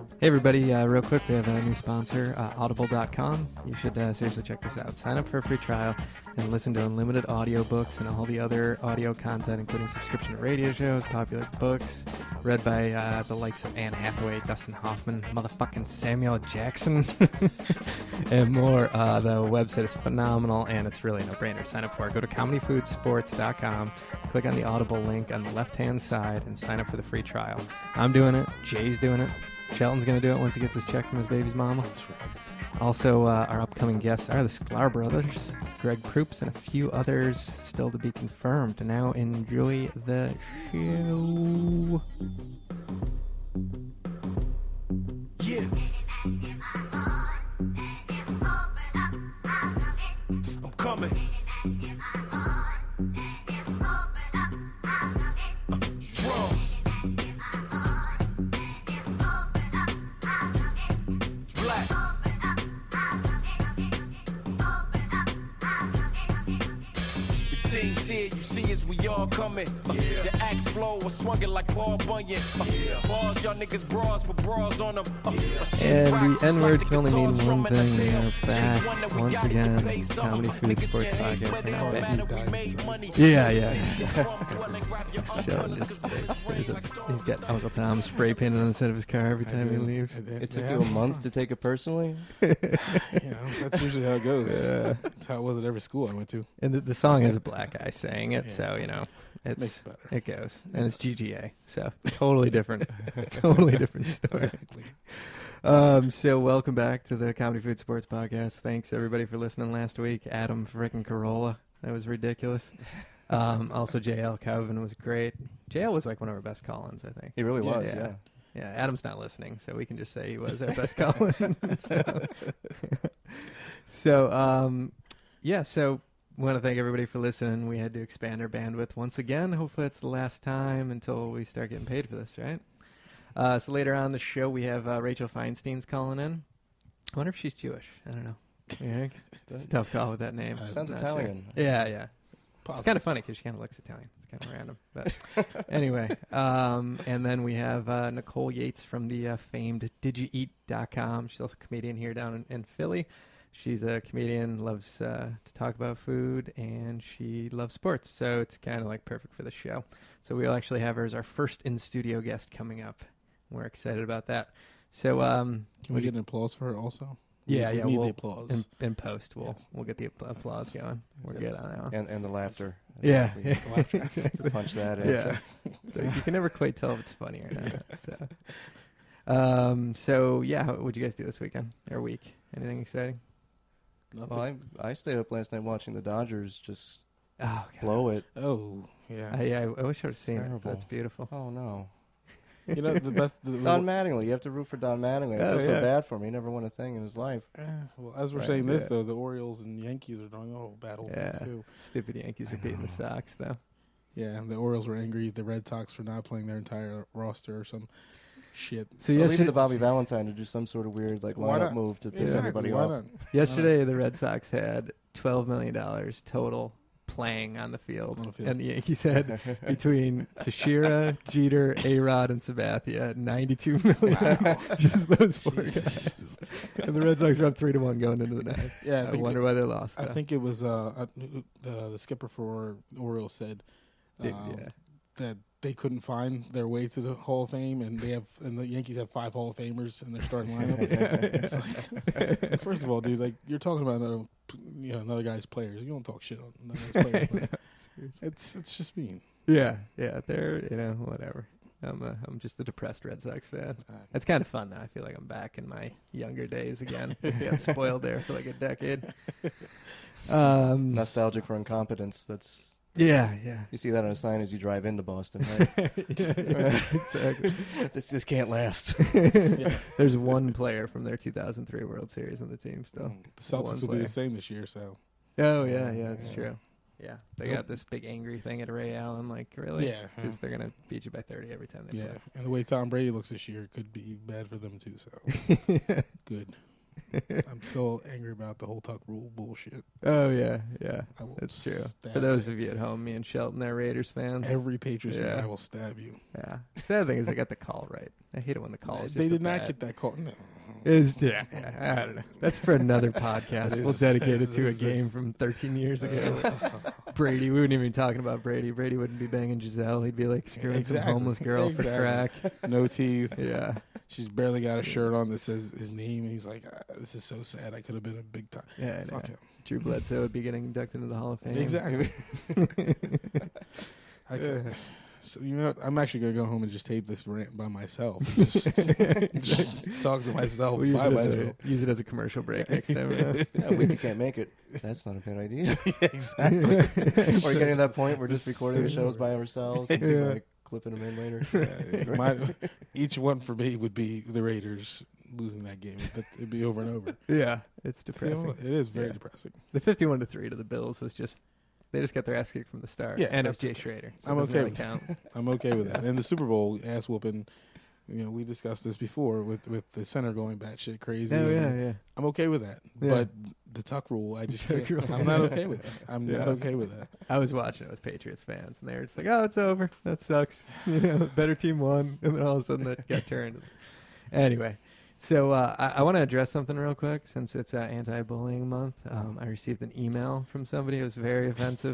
Hey everybody, real quick, we have a new sponsor, Audible.com. You should seriously check this out. Sign up for a free trial and listen to unlimited audiobooks and all the other audio content, including subscription to radio shows, popular books, read by the likes of Anne Hathaway, Dustin Hoffman, motherfucking Samuel Jackson, and more. The website is phenomenal, and it's really a no-brainer. Sign up for it. Go to comedyfoodsports.com, click on the Audible link on the left-hand side, and sign up for the free trial. I'm doing it. Jay's doing it. Shelton's going to do it once he gets his check from his baby's mama. Also, our upcoming guests are the Sklar brothers, Greg Proops, and a few others still to be confirmed. Now enjoy the show. Yeah. I'm coming. You see as we all coming. The axe flow was swung like Paul Bunyan. Balls, y'all niggas bras, but bras on them. And the N-word can only mean one thing. We are back once again. Comedy Food Sports Podcast. Yeah. Sheldon he's got Uncle Tom spray painted on the side of his car every time he leaves. It took you a month to take it personally? That's usually how it goes. That's how it was at every school I went to. And the song is a black guy saying it, so, you know, Makes it better. It goes. And it's GGA, so totally different. Totally different story. Exactly. So welcome back to the Comedy Food Sports Podcast. Thanks, everybody, for listening last week. Adam frickin' Carolla. That was ridiculous. Also, JL Calvin was great. JL was like one of our best call-ins, I think. He really was, yeah. Yeah, Adam's not listening, so we can just say he was our best call-in. So we want to thank everybody for listening. We had to expand our bandwidth once again. Hopefully it's the last time until we start getting paid for this, right? So later on in the show, we have Rachel Feinstein's calling in. I wonder if she's Jewish. I don't know. Yeah, it's a tough call with that name. Sounds Italian. Sure. Yeah. It's kind of funny because she kind of looks Italian. It's kind of random. But anyway, and then we have Nicole Yates from the famed DigiEat.com. She's also a comedian here down in Philly. She's a comedian, loves to talk about food, and she loves sports. So it's kind of like perfect for the show. So we'll actually have her as our first in-studio guest coming up. We're excited about that. So can we get an applause for her also? Yeah. We need the applause. In post, we'll get the applause going. We're good on that one. And the laughter. Yeah. Exactly. Punch that in. Yeah. So you can never quite tell if it's funny or not. So yeah, what'd you guys do this weekend or week? Anything exciting? Nothing. Well, I stayed up last night watching the Dodgers just God. blow it. Oh, yeah. I wish I would have seen Terrible. it. That's beautiful. Oh, no. You know, the best... Don Mattingly. You have to root for Don Mattingly. I feel so bad for him. He never won a thing in his life. Well, as we're saying this, though, the Orioles and Yankees are doing a whole battle thing, too. Stupid Yankees are beating the Sox, though. Yeah, and the Orioles were angry at the Red Sox for not playing their entire roster or some shit. So leave it to Bobby Valentine to do some sort of weird lineup move to piss everybody off. Yesterday, the Red Sox had $12 million total playing on the field. And the Yankees had between Teixeira, Jeter, A-Rod, and Sabathia, $92 million. Wow. Just those four guys. And the Red Sox were up 3-1 going into the night. Yeah, I wonder why they lost. I think it was the skipper for Orioles said that they couldn't find their way to the Hall of Fame, and the Yankees have 5 Hall of Famers in their starting lineup. It's like, first of all, dude, you're talking about another guy's players. You don't talk shit on another guy's players. It's just mean. Yeah, they're whatever. I'm just a depressed Red Sox fan. It's kind of fun though. I feel like I'm back in my younger days again. Got spoiled there for like a decade. Nostalgic for incompetence. That's. Yeah. You see that on a sign as you drive into Boston, right? Exactly. This can't last. There's one player from their 2003 World Series on the team still. The Celtics will be the same this year, so. Oh, yeah, that's true. Yeah, they got this big angry thing at Ray Allen, like, really? Yeah. Because they're going to beat you by 30 every time they play. Yeah, and the way Tom Brady looks this year could be bad for them, too, so. Good. I'm I'm still angry about the whole Tuck rule bullshit. Oh, yeah. That's true. For those of you at home, me and Shelton are Raiders fans. Every Patriots fan, I will stab you. Yeah. The sad thing is I got the call right. I hate it when the call is They did not get that call. No. Yeah, I don't know. That's for another podcast. We'll dedicate it to a game from 13 years ago. Brady, we wouldn't even be talking about Brady. Brady wouldn't be banging Giselle. He'd be like screwing some homeless girl for crack. No teeth. Yeah. She's barely got a shirt on that says his name. And he's like, this is so sad. I could have been a big time. Yeah, Fuck him. Drew Bledsoe would be getting inducted into the Hall of Fame. Exactly. So, you know what? I'm actually going to go home and just tape this rant by myself. Just talk to myself by myself. Use it as a commercial break next time. A week you can't make it. That's not a bad idea. Exactly. Or getting to that point, we're just recording the shows by ourselves and just like clipping them in later. Each one for me would be the Raiders losing that game. But it'd be over and over. Yeah, it's depressing. It is very depressing. The 51-3 to the Bills was just... They just got their ass kicked from the start. Yeah, and it's Jay Schrader. So I'm okay with count. I'm okay with that. And the Super Bowl ass whooping, we discussed this before with the center going batshit crazy. Oh, yeah. I'm okay with that. Yeah. But the Tuck rule, I just can't. I'm not okay with that. I'm not okay with that. I was watching it with Patriots fans, and they were just like, "Oh, it's over. That sucks. Better team won." And then all of a sudden, that got turned. Anyway. So I want to address something real quick since it's anti-bullying month. I received an email from somebody. It was very offensive.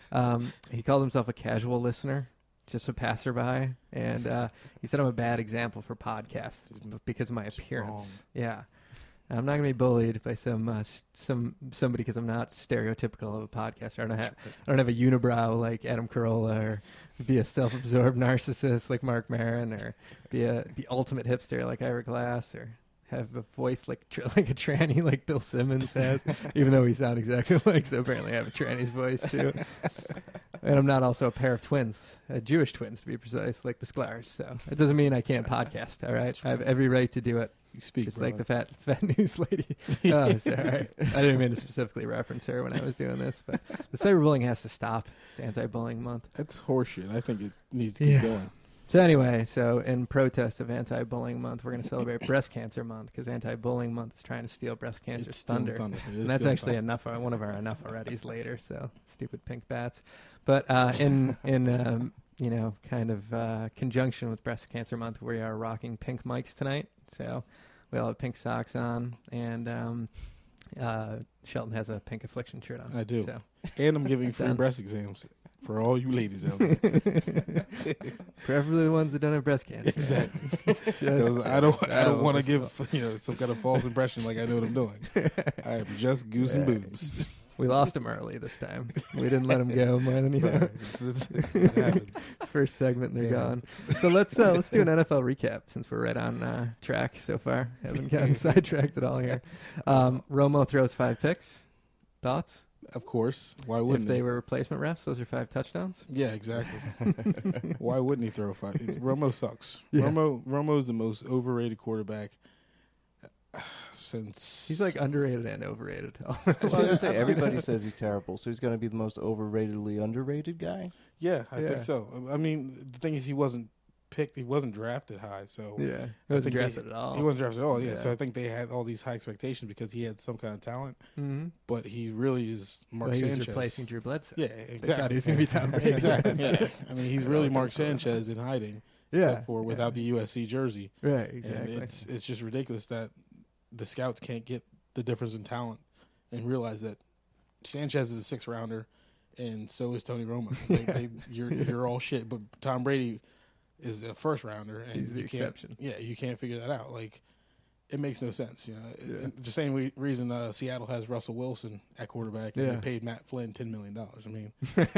He called himself a casual listener, just a passerby, and he said I'm a bad example for podcasts because of my appearance. Yeah. I'm not gonna be bullied by somebody because I'm not stereotypical of a podcaster. I don't have a unibrow like Adam Carolla, or be a self-absorbed narcissist like Mark Maron, or be the ultimate hipster like Ira Glass, or have a voice like a tranny like Bill Simmons has, even though we sound exactly like. So apparently I have a tranny's voice too. And I'm not also a pair of twins, Jewish twins to be precise, like the Sklars. So it doesn't mean I can't podcast. All right, I have every right to do it. You speak, just brother. like the fat news lady. Oh, sorry. I didn't mean to specifically reference her when I was doing this, but the cyberbullying has to stop. It's anti-bullying month. That's horseshit. I think it needs to keep going. So anyway, in protest of anti-bullying month, we're going to celebrate breast cancer month because anti-bullying month is trying to steal breast cancer's thunder. And that's actually one of our enough already's later. So stupid pink bats. But in kind of conjunction with breast cancer month, we are rocking pink mics tonight. So we all have pink socks on, and Shelton has a pink affliction shirt on. I do. So. And I'm giving free breast exams for all you ladies out there. Preferably the ones that don't have breast cancer. Exactly. I don't want to give some kind of false impression like I know what I'm doing. I am just goose and boobs. We lost him early this time. We didn't let him go. It happens. First segment, and they're gone. So let's do an NFL recap since we're right on track so far. Haven't gotten sidetracked at all here. Romo throws 5 picks. Thoughts? Of course. Why wouldn't if they were replacement refs, those are 5 touchdowns? Yeah, exactly. Why wouldn't he throw 5? Romo sucks. Yeah. Romo's the most overrated quarterback since... He's like underrated and overrated. Everybody says he's terrible, so he's going to be the most overratedly underrated guy? Yeah, I think so. I mean, the thing is he wasn't picked. He wasn't drafted high, so... Yeah, he wasn't drafted at all. He wasn't drafted at all, yeah. So I think they had all these high expectations because he had some kind of talent, but he really is Mark Sanchez. He was replacing Drew Bledsoe. Yeah, exactly. They thought he was going to be Tom Brady. Exactly, yeah. I mean, he's really Mark Sanchez in hiding, except for without the USC jersey. Right, exactly. And it's just ridiculous that the scouts can't get the difference in talent and realize that Sanchez is a 6th-rounder, and so is Tony Romo. You're all shit, but Tom Brady is a 1st-rounder, and he's the exception. You can't figure that out. Like, it makes no sense. The same reason Seattle has Russell Wilson at quarterback, and they paid Matt Flynn $10 million. I mean,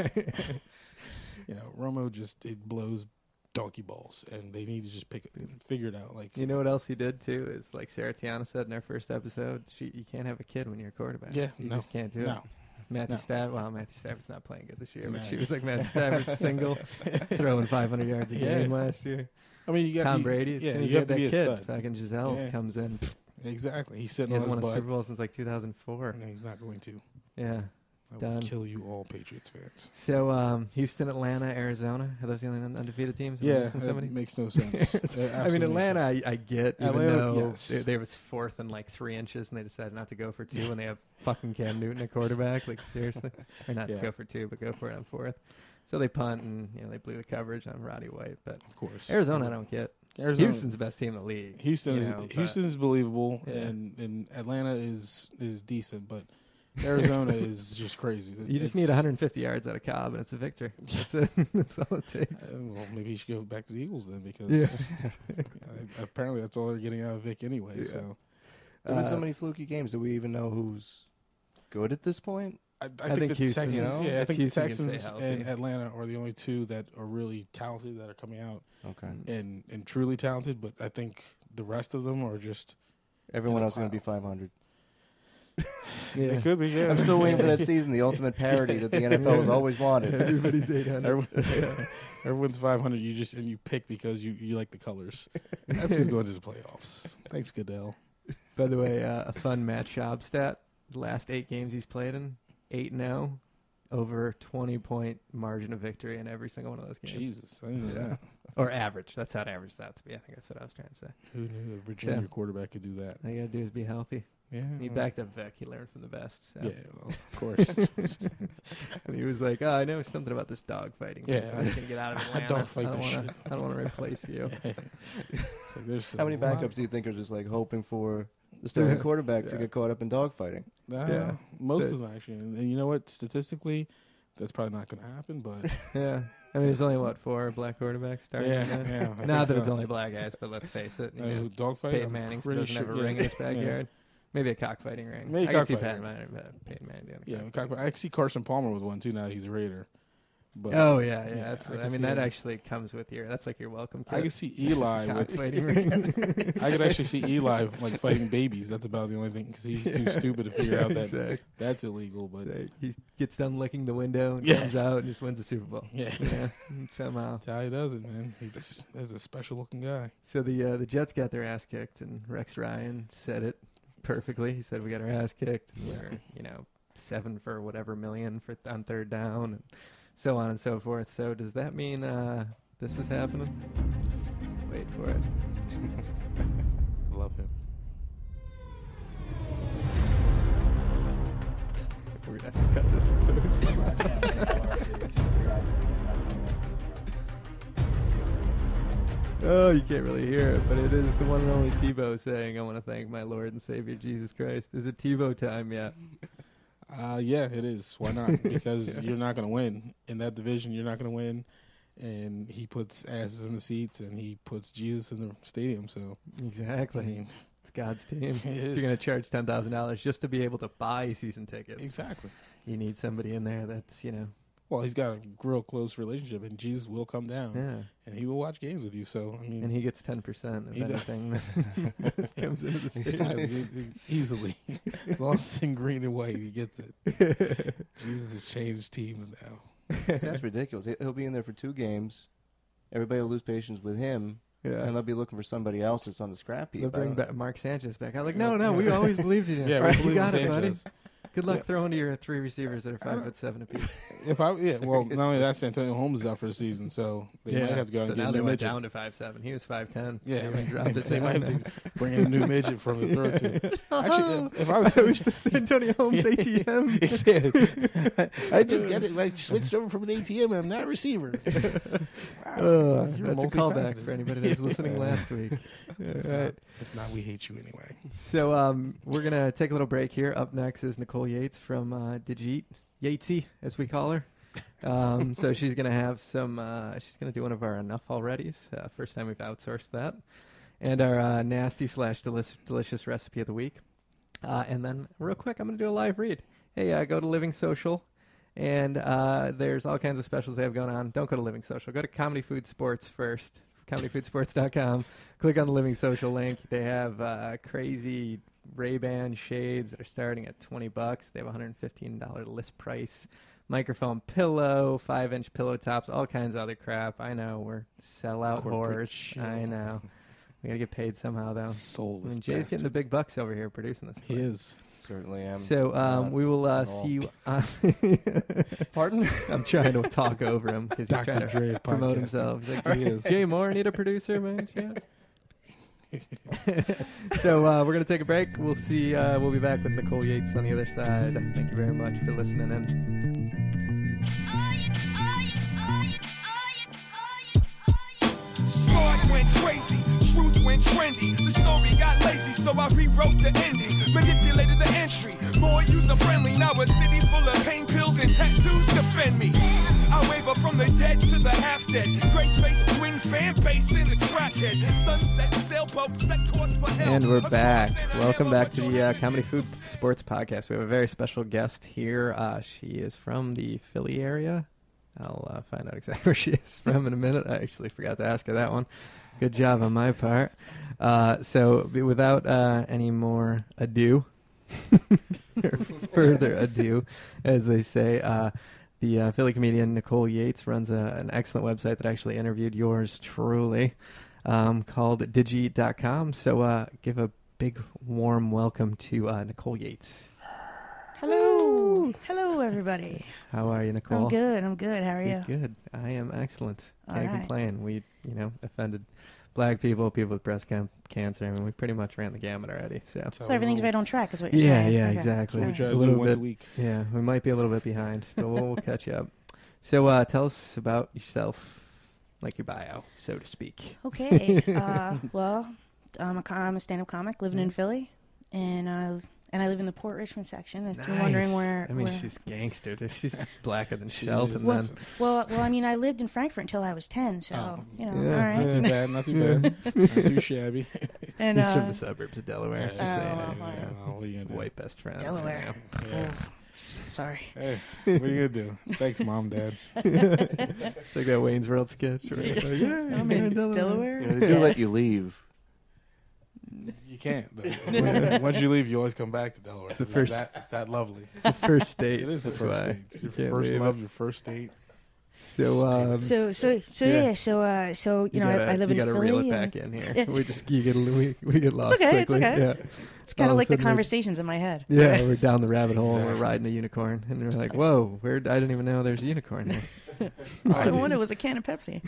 Romo it blows donkey balls, and they need to just figure it out. Like, you know what else he did too is like Sarah Tiana said in our first episode, you can't have a kid when you're a quarterback. Yeah, you just can't do it. Matthew Stafford's not playing good this year, but she was like Matthew Stafford's single, throwing 500 yards a game last year. I mean, you got Tom Brady. Yeah, you have to be a stud. Fucking Giselle comes in. Exactly. He's sitting. He hasn't won a Super Bowl since like 2004. And he's not going to. Yeah. I will Done. kill you all, Patriots fans. So Houston, Atlanta, Arizona. Are those the only undefeated teams? Am I Yeah, missing it somebody? makes no sense. I mean, Atlanta, I get, even Atlanta, though yes. they was fourth and like 3 inches, and they decided not to go for 2, and they have fucking Cam Newton at quarterback. Like, seriously? Or not go for 2, but go for it on 4th. So they punt, and they blew the coverage on Roddy White. But Of course. Arizona, I don't get. Houston's the best team in the league. Houston is believable, Yeah. and Atlanta is decent, but Arizona is just crazy. You just need 150 yards out of Cobb, and it's a victory. That's it. That's all it takes. Well, maybe you should go back to the Eagles then, because apparently that's all they're getting out of Vic anyway. Yeah. So There been so many fluky games. Do we even know who's good at this point? I think think the Houston, Texans, you know? I think the Houston can stay Texans healthy. and Atlanta are the only two that are really talented that are coming out Okay. and truly talented. But I think the rest of them are just Everyone else is going to be 500. It could be. Yeah, I'm still waiting for that season, the ultimate parody that the NFL has always wanted. Everybody's 800. Everyone's 500. You pick because you like the colors. That's who's going to the playoffs. Thanks, Goodell. By the way, a fun Matt Schaub stat. The last 8 games he's played in, 8-0, over 20-point margin of victory in every single one of those games. Jesus, I didn't know that. Or average. That's how it averages out to be. I think that's what I was trying to say. Who knew a Virginia quarterback could do that? All you got to do is be healthy. Yeah, He backed up Vic. He learned from the best. So. Yeah, well, of course. And he was like, I know something about this dog fighting. Yeah. So I'm just going to get out of Atlanta. Dog fight this shit. I don't want to replace you. It's like there's How many a lot- backups do you think are just like hoping for the starting quarterback to get caught up in dogfighting? Yeah. Most of them actually, and you know what? Statistically, that's probably not going to happen. But Yeah. I mean, there's only, 4 black quarterbacks starting? yeah, now? yeah. I Not that think it's so. only black guys, but let's face it. You know, Dogfight. Peyton I'm Manning pretty doesn't have a sure- ring in his yeah. backyard. Maybe a cockfighting ring. Maybe I can see cockfighting Peyton Manning doing Yeah, a cockfighting. I see Carson Palmer with one too. Now that he's a Raider. But Oh, yeah, yeah, absolutely. I I can mean, see that that. actually comes with that's like your welcome kit. I could see Eli with. cockfighting ring. I could actually see Eli like fighting babies. That's about the only thing because he's too stupid to figure out that Exactly. that's illegal. But He gets done licking the window and Yeah. comes out and just wins the Super Bowl. yeah, Somehow. that's how he does it, man. He's a special looking guy. So the Jets got their ass kicked, and Rex Ryan said it perfectly. He said, we got our ass kicked. And we're, 7 for whatever million on 3rd down, and so on and so forth. So does that mean this is happening? Wait for it. I love him. We're going to have to cut this in post. Oh, you can't really hear it, but it is the one and only Tebow saying, I want to thank my Lord and Savior Jesus Christ. Is it Tebow time yet? Yeah, it is. Why not? Because you're not going to win in that division. You're not going to win, and he puts asses in the seats, and he puts Jesus in the stadium. So Exactly. I mean, It's God's team. It If is. you're going to charge $10,000 just to be able to buy season tickets, exactly. you need somebody in there that's, Well, he's got a real close relationship, and Jesus will come down, yeah. and he will watch games with you. So I mean, And he gets 10% of He does. anything that comes into the entirely, stadium. easily, as long as it's in green and white, he gets it. Jesus has changed teams now. See, that's ridiculous. He'll be in there for 2 games. Everybody will lose patience with him, Yeah. and they'll be looking for somebody else that's on the scrap heap. They'll I bring don't- back Mark Sanchez back. I'm like, no, we always believed in you. Yeah, Right, we you believe got in it, buddy. Sanchez. Good luck Yeah. throwing to your 3 receivers that are 5'7" apiece. Well, not only that, Antonio Holmes is out for the season, so they might have to go out so and get now a they new went midget. down to 5'7". He was 5'10". Yeah, they dropped it they down might have now. to bring in a new midget from the throw to. Actually, if I was I was just Antonio Holmes ATM. He said, I just get it. I switched over from an ATM and I'm not a receiver. Wow, you're That's a callback multifaceted. for anybody that was listening last week. All right. If not, we hate you anyway. So we're going to take a little break here. Up next is Nicole Yates from Digit, Yatesy, as we call her. So she's going to have some, she's going to do one of our Enough Alreadys. First time we've outsourced that. And our nasty/delicious recipe of the week. And then real quick, I'm going to do a live read. Hey, go to Living Social. And there's all kinds of specials they have going on. Don't go to Living Social. Go to Comedy Food Sports first. ComedyFoodSports.com. Click on the Living Social link. They have crazy Ray-Ban shades that are starting at $20. They have a $115 list price. Microphone pillow, 5-inch pillow tops, all kinds of other crap. I know we're sellout Corporate whores. shit. I know. We got to get paid somehow, though. Soulless And Jay's getting the big bucks over here producing this. He is. Certainly am. So we will see you on... Pardon? I'm trying to talk over him because he's Dr. trying to Dre promote podcasting. himself. He's like, He is. Jay Moore, need a producer, man? Yeah. So we're going to take a break. We'll see. We'll be back with Nicole Yates on the other side. Thank you very much for listening in. Smart went crazy, truth went trendy. The story got lazy, so I rewrote the ending. Manipulated the entry, more user-friendly. Now a city full of pain pills and tattoos defend me. I waver from the dead to the half-dead. Gray space between fan base and the crackhead. Sunset, sailboat, set course for hell. And we're back. Welcome back to the Comedy Food Sports Podcast. We have a very special guest here. She is from the Philly area. I'll find out exactly where she is from in a minute. I actually forgot to ask her that one. Good job on my part. So without any more ado, or further ado, as they say, the Philly comedian Nicole Yates runs an excellent website that actually interviewed yours truly, called Digi.com. So give a big warm welcome to Nicole Yates. Hello. Hello, everybody. How are you, Nicole? I'm good. I'm good. How are you? Good. I am excellent. All Can't right. complain. We, offended black people, people with breast cancer. I mean, we pretty much ran the gamut already. So So everything's right on track, is what you're yeah, saying? yeah, Okay. exactly. We try to A do little once bit. a week. Yeah, we might be a little bit behind, but we'll catch you up. So tell us about yourself, like your bio, so to speak. Okay. Well, I'm a stand-up comic living in Philly, and I live in the Port Richmond section. If you're wondering where... I mean, where- she's gangster. She's blacker than She Shelton. is. Then. well, I mean, I lived in Frankfurt until I was 10, so, Oh. Yeah. all Not right. too bad. Not too bad. Not too shabby. And, He's from the suburbs of Delaware. Yeah, Just saying. well, what are you gonna do? White best friend. Delaware. Yeah. Sorry. Hey, what are you gonna do? Thanks, Mom, Dad. It's like that Wayne's World sketch. Right? Like, yeah, I'm in Delaware. They do let you leave. You can't. Though. Once you leave, you always come back to Delaware. the first- It's that lovely. It's the first date. It is the That's first why. date. It's your Can't first leave love, it. your first date. So, Yeah, so you know, I live in you gotta Philly. reel it and back in here. Yeah. We get lost okay, it's quickly. okay. Yeah. It's kind all of of a like the sudden we're- conversations in my head. Yeah, we're down the rabbit hole and we're Exactly. riding a unicorn, and we're like, "Whoa, I didn't even know there's a unicorn here." I wonder it was a can of Pepsi.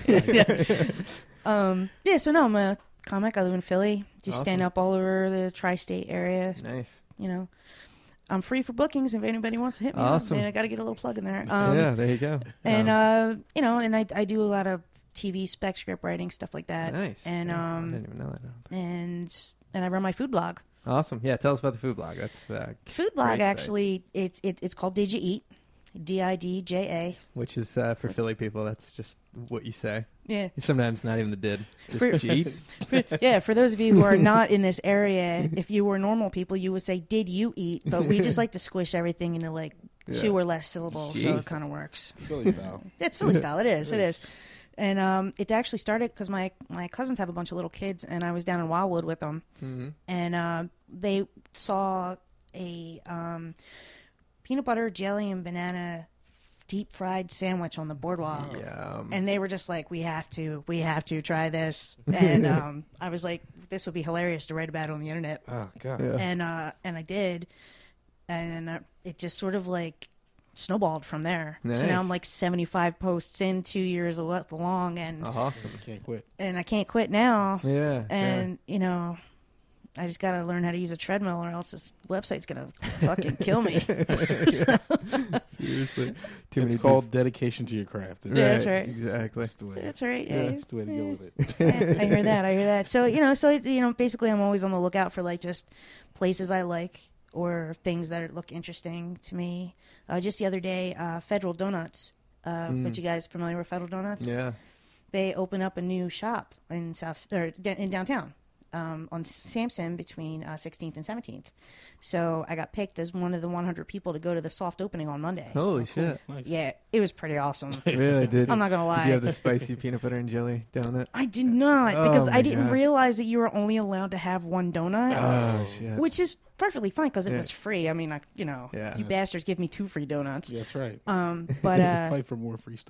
Yeah. So no, I'm a comic. I live in Philly. Do Awesome. stand up all over the tri-state area. Nice. You know, I'm free for bookings if anybody wants to hit me. Awesome. And I got to get a little plug in there. Yeah, there you go. And you know, and I do a lot of TV spec script writing, stuff like that. Nice. And I didn't even know that. and I run my food blog. Awesome. Yeah, tell us about the food blog. That's Food blog Great site. actually, it's called Did You Eat? DIDJA. which is for Philly people. That's just what you say. Yeah. Sometimes not even the did. Just For- cheat. For those of you who are not in this area, if you were normal people, you would say, "Did you eat?" But we just like to squish everything into like Yeah. 2 or less syllables, so Jeez. it kind of works. Philly style. It's Philly style. It is. It It is. is. And it actually started because my cousins have a bunch of little kids, and I was down in Wildwood with them, Mm-hmm. and they saw a peanut butter, jelly, and banana deep fried sandwich on the boardwalk. Yeah. And they were just like, we have to try this. And I was like, this would be hilarious to write about on the internet. Oh God. Yeah. And I did. And it just sort of like snowballed from there. Nice. So now I'm like 75 posts in, 2 years long. And, Awesome. Can't quit. and I can't quit now. Yeah. And, you know, I just got to learn how to use a treadmill or else this website's going to fucking kill me. Seriously. Too many It's called dedication to your craft. Yeah, that's right. Exactly. That's the way. That's right. Yeah. That's the way to go with it. I hear that. So, basically I'm always on the lookout for like just places I like or things that look interesting to me. Just the other day, Federal Donuts. But you guys familiar with Federal Donuts? Yeah. They open up a new shop in in downtown on Sampson between 16th and 17th. So I got picked as one of the 100 people to go to the soft opening on Monday. Holy shit. Nice. Yeah, it was pretty awesome. Really did. I'm not gonna lie. Did you have the spicy peanut butter and jelly donut? I did not Oh because my I didn't God. realize that you were only allowed to have one donut. Oh shit. Which is perfectly fine because it Yeah. was free. I mean, Yeah. you bastards give me 2 free donuts. Yeah, that's right. But Fight for more free stuff.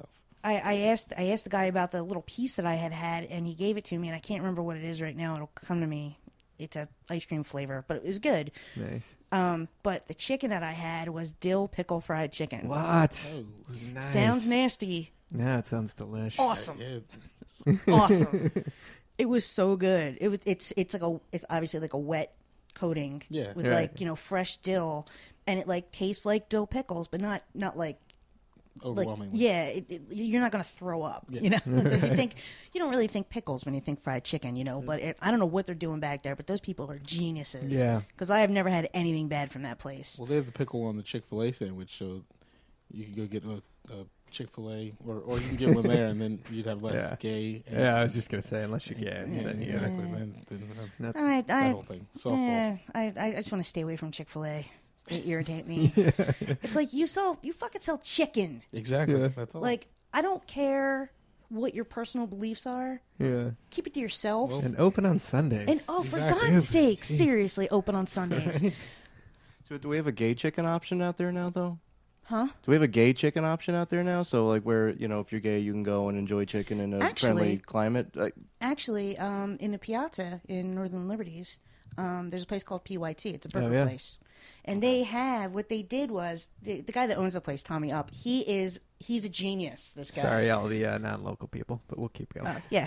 I asked the guy about the little piece that I had, and he gave it to me, and I can't remember what it is right now. It'll come to me. It's a ice cream flavor, but it was good. Nice. But the chicken that I had was dill pickle fried chicken. What? Oh, Nice. Sounds nasty. Yeah, it sounds delicious. Awesome. yeah. Awesome. It was so good. It's obviously like a wet coating Yeah. with Right. like, you know, fresh dill, and it like tastes like dill pickles, but not like Overwhelmingly. yeah, you're not going to throw up, you know, because you don't really think pickles when you think fried chicken, you know, but I don't know what they're doing back there, but those people are geniuses. Yeah. Because I have never had anything bad from that place. Well, they have the pickle on the Chick-fil-A sandwich, so you can go get a Chick-fil-A, or you can get one there, and then you'd have less Yeah. gay. And, Yeah, I was just gonna say, unless you're gay, yeah, then you exactly. gotta- Then All right, that whole thing. Softball. I just want to stay away from Chick-fil-A. They irritate me. It's like you fucking sell chicken. Exactly. Yeah. That's all. Like, I don't care what your personal beliefs are. Yeah. Keep it to yourself. Well, And open on Sundays. And oh, for Exactly. God's sake, seriously, open on Sundays. So do we have a gay chicken option out there now, though? Huh? Do we have a gay chicken option out there now? So, like, where, you know, if you're gay, you can go and enjoy chicken in a Actually- friendly climate? Actually, in the Piazza in Northern Liberties, there's a place called PYT. It's a burger yeah. place. And they have, what they did was, the guy that owns the place, Tommy Up, he's a genius, this guy. Sorry, all the non-local people, but we'll keep going. Yeah.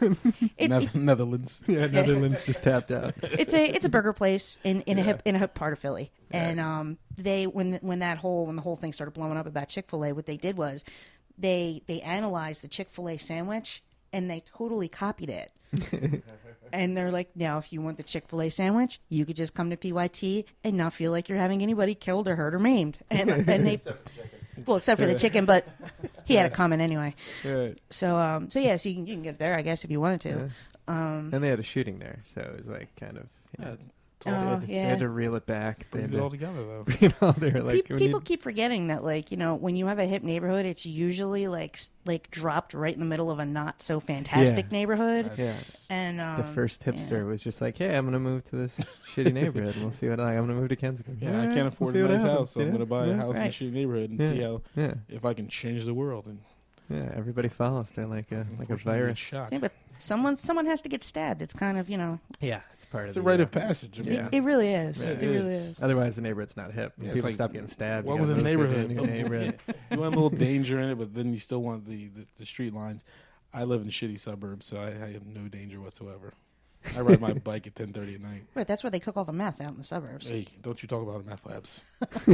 It- Netherlands. Yeah, Netherlands just tapped out. it's a burger place in a hip part of Philly, and they when the whole thing started blowing up about Chick-fil-A, what they did was they analyzed the Chick-fil-A sandwich and they totally copied it. And they're like, now if you want the Chick-fil-A sandwich, you could just come to PYT and not feel like you're having anybody killed or hurt or maimed. And they, well, except for the chicken, but he had a comment anyway. Right. So yeah, so you can get there, I guess, if you wanted to. And they had a shooting there, so it was like kind of. You know, they yeah. had to reel it back. They Brings had it all to, together, though. you know, they're like when People you- keep forgetting that, like, you know, when you have a hip neighborhood, it's usually like dropped right in the middle of a not so fantastic Yeah. neighborhood. Yeah. And the first hipster was just like, "Hey, I'm gonna move to this shitty neighborhood, and we'll see what I'm gonna move to Kensington. Yeah, I can't afford we'll a see what nice happens, house, so I'm yeah, going to buy a yeah, house in a Right. shitty neighborhood and Yeah. see how Yeah, if I can change the world. And yeah. Everybody follows. They're like a unfortunately, virus. get shot. yeah, but someone has to get stabbed. It's kind of, you know, Yeah, it's part It's of a the rite of passage. I mean, Yeah. it really is. Yeah, it it really is. is. Otherwise, the neighborhood's not hip. Yeah, it's People like, stop getting stabbed. what You was gotta in the move to a neighborhood? new neighborhood. You want a little danger in it, but then you still want the street lines. I live in shitty suburbs, so I have no danger whatsoever. I ride my bike at 10:30 at night. Right, that's where they cook all the meth out in the suburbs. Hey, don't you talk about meth labs.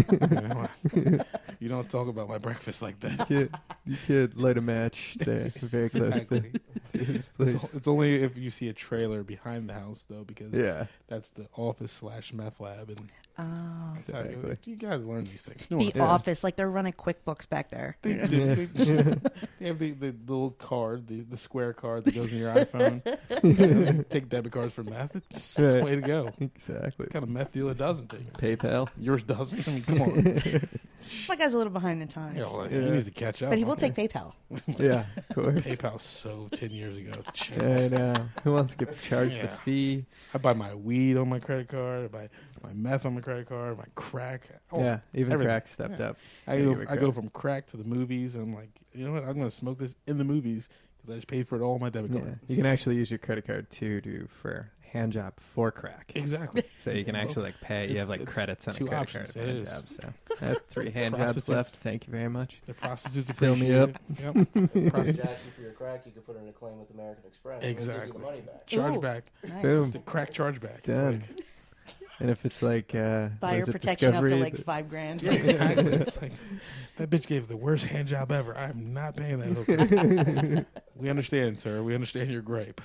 You don't talk about my breakfast like that. You could light a match there, very close Exactly. to his place. It's only if you see a trailer behind the house, though, because Yeah, that's the office/meth lab. And Oh, that's how Exactly. you guys learn these things. No the one does. office, like they're running QuickBooks back there. They have the little card, the square card that goes in your iPhone. Take debit cards for meth. It's the way to go. exactly. What kind of meth dealer doesn't take it? PayPal. Yours doesn't? I mean, come on. My guy's a little behind the times, You know, like, Yeah. He needs to catch up. but he will take PayPal. Yeah, of course. PayPal's so 10 years ago. I Jesus. know. Who wants to get charged the Yeah. fee? I buy my weed on my credit card. I buy my meth on my credit card. My crack. Oh, Yeah, even everything. crack stepped Yeah. up. I Yeah, go. you were I go correct. from crack to the movies. I'm like, you know what? I'm going to smoke this in the movies because I just paid for it all on my debit Yeah, card. you can actually use your credit card too for hand job for crack. Exactly. So you can actually like pay. You have like It's credits on a two credit options, card. it Hand is. job, so I have 3 hand jobs Prostitutes. left. Thank you very much. The prostitutes Fill me appreciate up. it. Yep. Prostitutes Actually, for your crack, you could put in a claim with American Express. Exactly. We'll give you the money back. charge Ooh. back. Nice. Boom. The crack charge back. It's Done. like, And if it's like Buyer what is it, protection up to Discovery, like the- $5,000. yeah, exactly. It's like that bitch gave the worst hand job ever. I'm not paying that hooker. We understand, sir. We understand your gripe.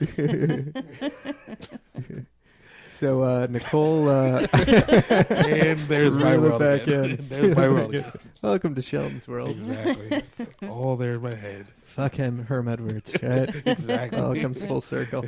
So Nicole, And there's my Reel it world back again. in. There's my world again. welcome to Sheldon's world. Exactly. It's all there in my head. Fuck him, Herm Edwards, right? Exactly. All comes full circle.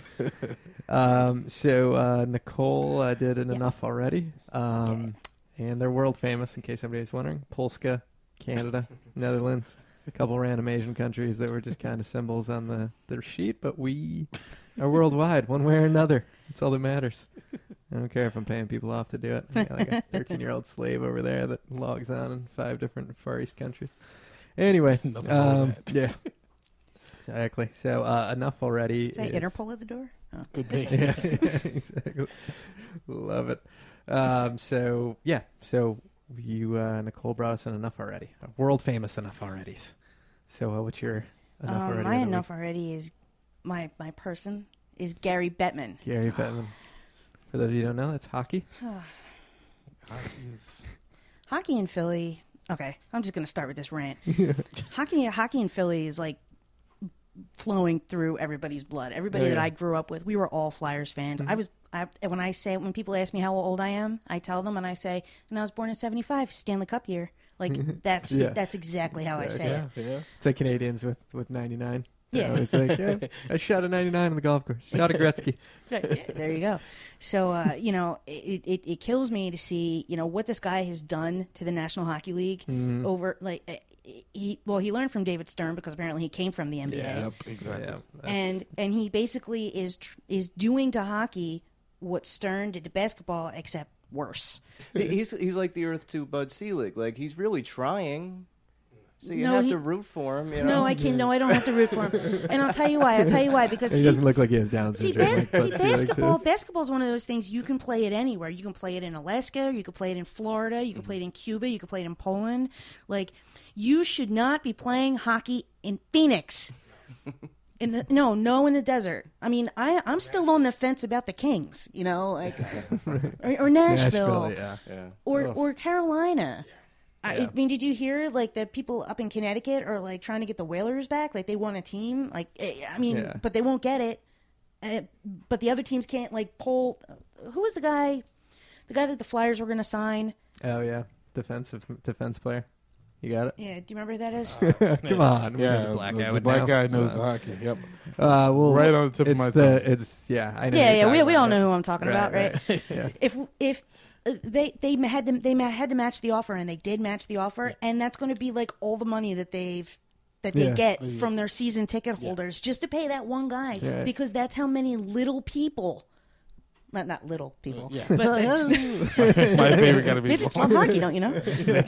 So Nicole did an enough already, and they're world famous. In case anybody's wondering, Polska, Canada, Netherlands, a couple random Asian countries that were just kind of symbols on their sheet, but we are worldwide, one way or another. That's all that matters. I don't care if I'm paying people off to do it. I got like a 13-year-old slave over there that logs on in 5 different Far East countries. Anyway, Nothing wrong with that. yeah. Exactly. So enough already. Is that Interpol at the door? Oh. Could be. Yeah, exactly. Love it. So you Nicole brought us in enough already. World famous enough already. So what's your enough already? My enough already is my person is Gary Bettman. Gary Bettman. For those of you who don't know, that's hockey. Hockey in Philly. Okay, I'm just going to start with this rant. Hockey in Philly is like flowing through everybody's blood. Everybody that I grew up with, we were all Flyers fans. Mm-hmm. When people ask me how old I am, I tell them and I say, and I was born in '75, Stanley Cup year. Like that's exactly how I say it. Yeah. It's like Canadians with 99. Yeah. It's like, I shot a 99 on the golf course. Shot a Gretzky. There you go. So, it kills me to see, what this guy has done to the National Hockey League over, like, he learned from David Stern because apparently he came from the NBA. Yep, exactly. Yeah, and he basically is doing to hockey what Stern did to basketball, except worse. He's like the Earth to Bud Selig. Like, he's really trying. So you have to root for him. No, I can't. No, I don't have to root for him. And I'll tell you why. Because he doesn't look like he has Down syndrome. Basketball is one of those things you can play it anywhere. You can play it in Alaska. You can play it in Florida. You can play it in Cuba. You can play it in Poland. Like, you should not be playing hockey in Phoenix. In the desert. I mean, I'm still on the fence about the Kings. Or Nashville, or Carolina. I mean, did you hear like the people up in Connecticut are like trying to get the Whalers back? Like they want a team. Like but they won't get it. But the other teams can't like pull. Who was the guy? The guy that the Flyers were going to sign? Oh yeah, defense player. You got it. Yeah. Do you remember who that is? Come on. Yeah, the black guy knows the hockey. Yep. Right on the tip of my tongue. I know. Yeah. We all know who I'm talking about, right? Yeah. If they had to match the offer, and they did match the offer, and that's going to be like all the money that they get from their season ticket holders just to pay that one guy, because that's how many little people. Not little people, but my favorite kind of people. Midgets love hockey, don't you know?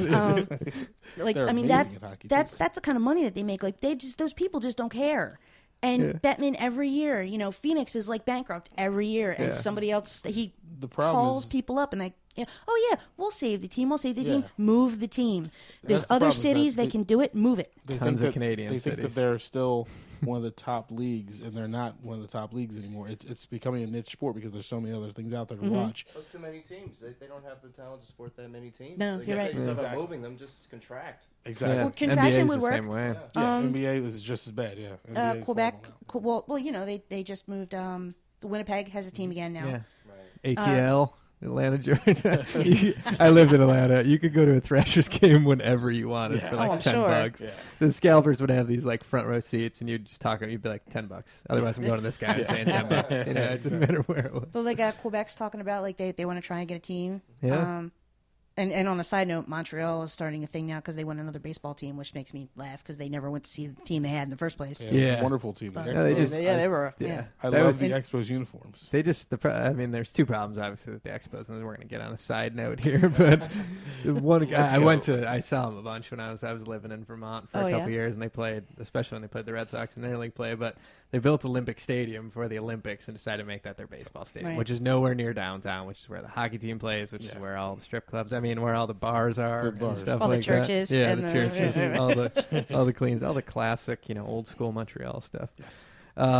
That's the kind of money that they make. Like those people just don't care. And Bettman every year, Phoenix is like bankrupt every year, and somebody else calls people up and they, we'll save the team, move the team. There's other cities they can do it, move it. Tons of Canadian cities. They think that they're still one of the top leagues, and they're not one of the top leagues anymore. It's becoming a niche sport because there's so many other things out there to watch. There's too many teams. They don't have the talent to support that many teams. No, you're right. About moving them, just contract. Exactly. Well, contraction would work. The same way. NBA is just as bad. Yeah. Quebec. They just moved. The Winnipeg has a team again now. Yeah. Right. ATL. Atlanta, Georgia. I lived in Atlanta. You could go to a Thrashers game whenever you wanted for like $10. Yeah. The scalpers would have these like front row seats, and you'd just talk. You'd be like $10. Otherwise, I'm going to this guy. I'm saying $10. It didn't matter where it was. But like Quebec's talking about like they want to try and get a team. Yeah. And on a side note, Montreal is starting a thing now because they won another baseball team, which makes me laugh because they never went to see the team they had in the first place. Yeah. Wonderful team. They were. Yeah. I love the Expos uniforms. They just, there's two problems obviously with the Expos, and we're going to get on a side note here. But one guy, I saw him a bunch when I was living in Vermont for a couple years, and they played, especially when they played the Red Sox in interleague play. But they built Olympic Stadium for the Olympics and decided to make that their baseball stadium, which is nowhere near downtown, which is where the hockey team plays, which is where all the strip clubs. Where all the bars are and stuff all like the churches. That. Yeah, the churches, all the cleans, all the classic, old school Montreal stuff. Yes.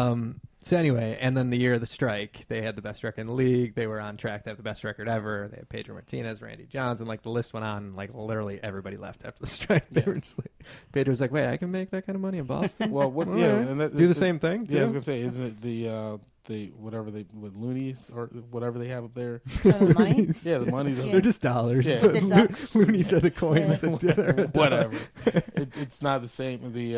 So anyway, and then the year of the strike, they had the best record in the league. They were on track to have the best record ever. They had Pedro Martinez, Randy Johnson. Like the list went on. Like literally everybody left after the strike. They were just like, Pedro's like, wait, I can make that kind of money in Boston. Well, and do the same thing. Yeah, I was gonna say, isn't it the whatever they with loonies or whatever they have up there? The money? Yeah, the money. They're just dollars. Yeah. But the ducks. Loonies are the coins. Whatever. It's not the same. we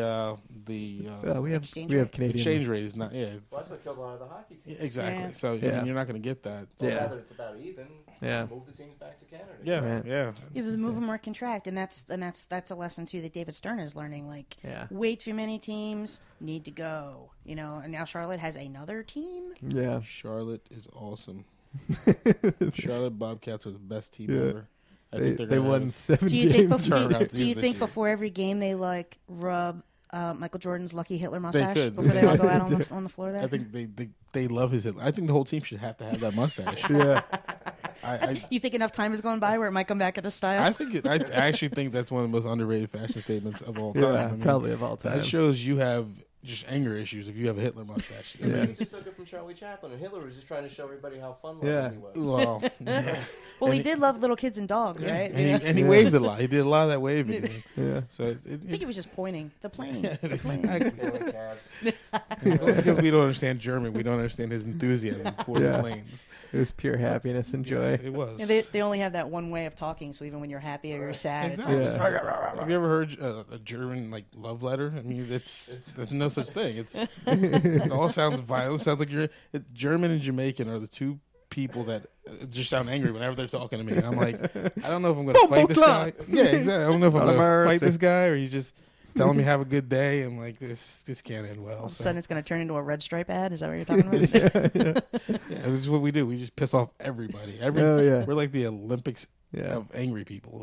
have Canadian exchange rate is not. Well, that's what killed a lot of the hockey teams. Exactly. Yeah. So you're not going to get that. So rather it's about even. Yeah. Move the teams back to Canada. Yeah. Yeah, move them or contract, and that's a lesson too that David Stern is learning. Like, way too many teams need to go. And now Charlotte has another team. Yeah, Charlotte is awesome. Charlotte Bobcats are the best team ever. I think they won 7 games. Do you think before every game they like rub Michael Jordan's lucky Hitler mustache could. before they all go out on the floor there? I think they love his Hitler. I think the whole team should have to have that mustache. Yeah. You think enough time has gone by where it might come back into style? I actually think that's one of the most underrated fashion statements of all time. Yeah, I mean, probably of all time. That shows you have just anger issues if you have a Hitler mustache. I mean, He just took it from Charlie Chaplin, and Hitler was just trying to show everybody how fun-loving Yeah. he was. well, yeah. Well, he did love little kids and dogs, right? And he waved a lot. He did a lot of that waving. Yeah. So I think he was just pointing. The plane. The plane. exactly. Throwing cabs. It's only because we don't understand German. We don't understand his enthusiasm for the Yeah. planes. It was pure happiness and joy. Yes, it was. Yeah, they only have that one way of talking, so even when you're happy or you're sad, Exactly. it's all Yeah. Have you ever heard a German love letter? I mean, there's no such thing. It all sounds violent. It sounds like German and Jamaican are the two people that just sound angry whenever they're talking to me. And I'm like, I don't know if I'm going to fight this guy. Yeah, exactly. I don't know if I'm going to fight this guy or he's just telling me have a good day. I'm like, this can't end well. all of a So, sudden it's going to turn into a red stripe ad. Is that what you're talking about? yeah, this is what we do. We just piss off everybody. Oh, yeah. We're like the Olympics Yeah. of angry people.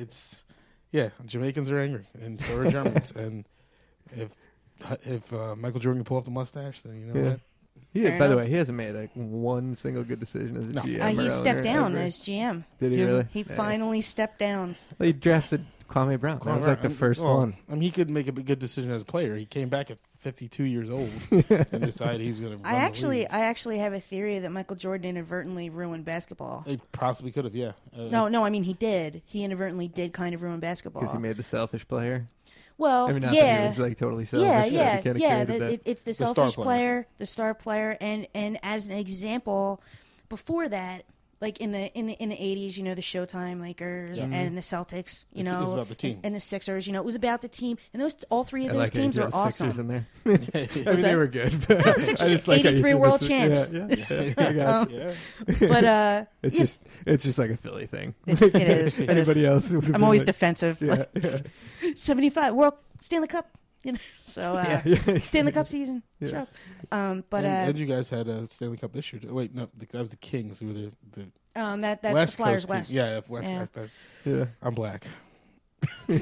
Jamaicans are angry, and so are Germans. And if Michael Jordan can pull off the mustache, then you know Yeah. what? Fair By the enough. way, he hasn't made one single good decision as a No. GM. He or stepped owner down ever. as GM. Did he He really? He Nice. finally stepped down. Well, he drafted Kwame Brown. That was like the first one. I mean, he could make a good decision as a player. He came back at 52 years old and decided he was going to. I actually have a theory that Michael Jordan inadvertently ruined basketball. He possibly could have, yeah. No, I mean he did. He inadvertently did kind of ruin basketball. Because he made the selfish player. Well, I mean, not that yeah. he was like totally selfish. Yeah, but he yeah, kinda yeah. created that. It's the star selfish player. player, the star player, and as an example, before that, like in the 80s, you know, the Showtime Lakers and the Celtics, you It's- know, it's about the team. and the Sixers, you know, it was about the team, and all three of I those like how you teams threw are the Sixers awesome. in there. I mean, they that? were good. But No, Sixers I just are like how you 83 threw world the- champs. Yeah. I got you. But It's just like a Philly thing. it is. Anybody else? would have I'm been always like, defensive. Yeah, yeah. 75 World Stanley Cup, you know. So Yeah. Stanley Cup season. Yeah. Sure. But and you guys had a Stanley Cup this year. Wait, no, that was the Kings who were the that's the West Flyers Coast team. West. Yeah, West Yeah. Coast. Yeah. I'm black. They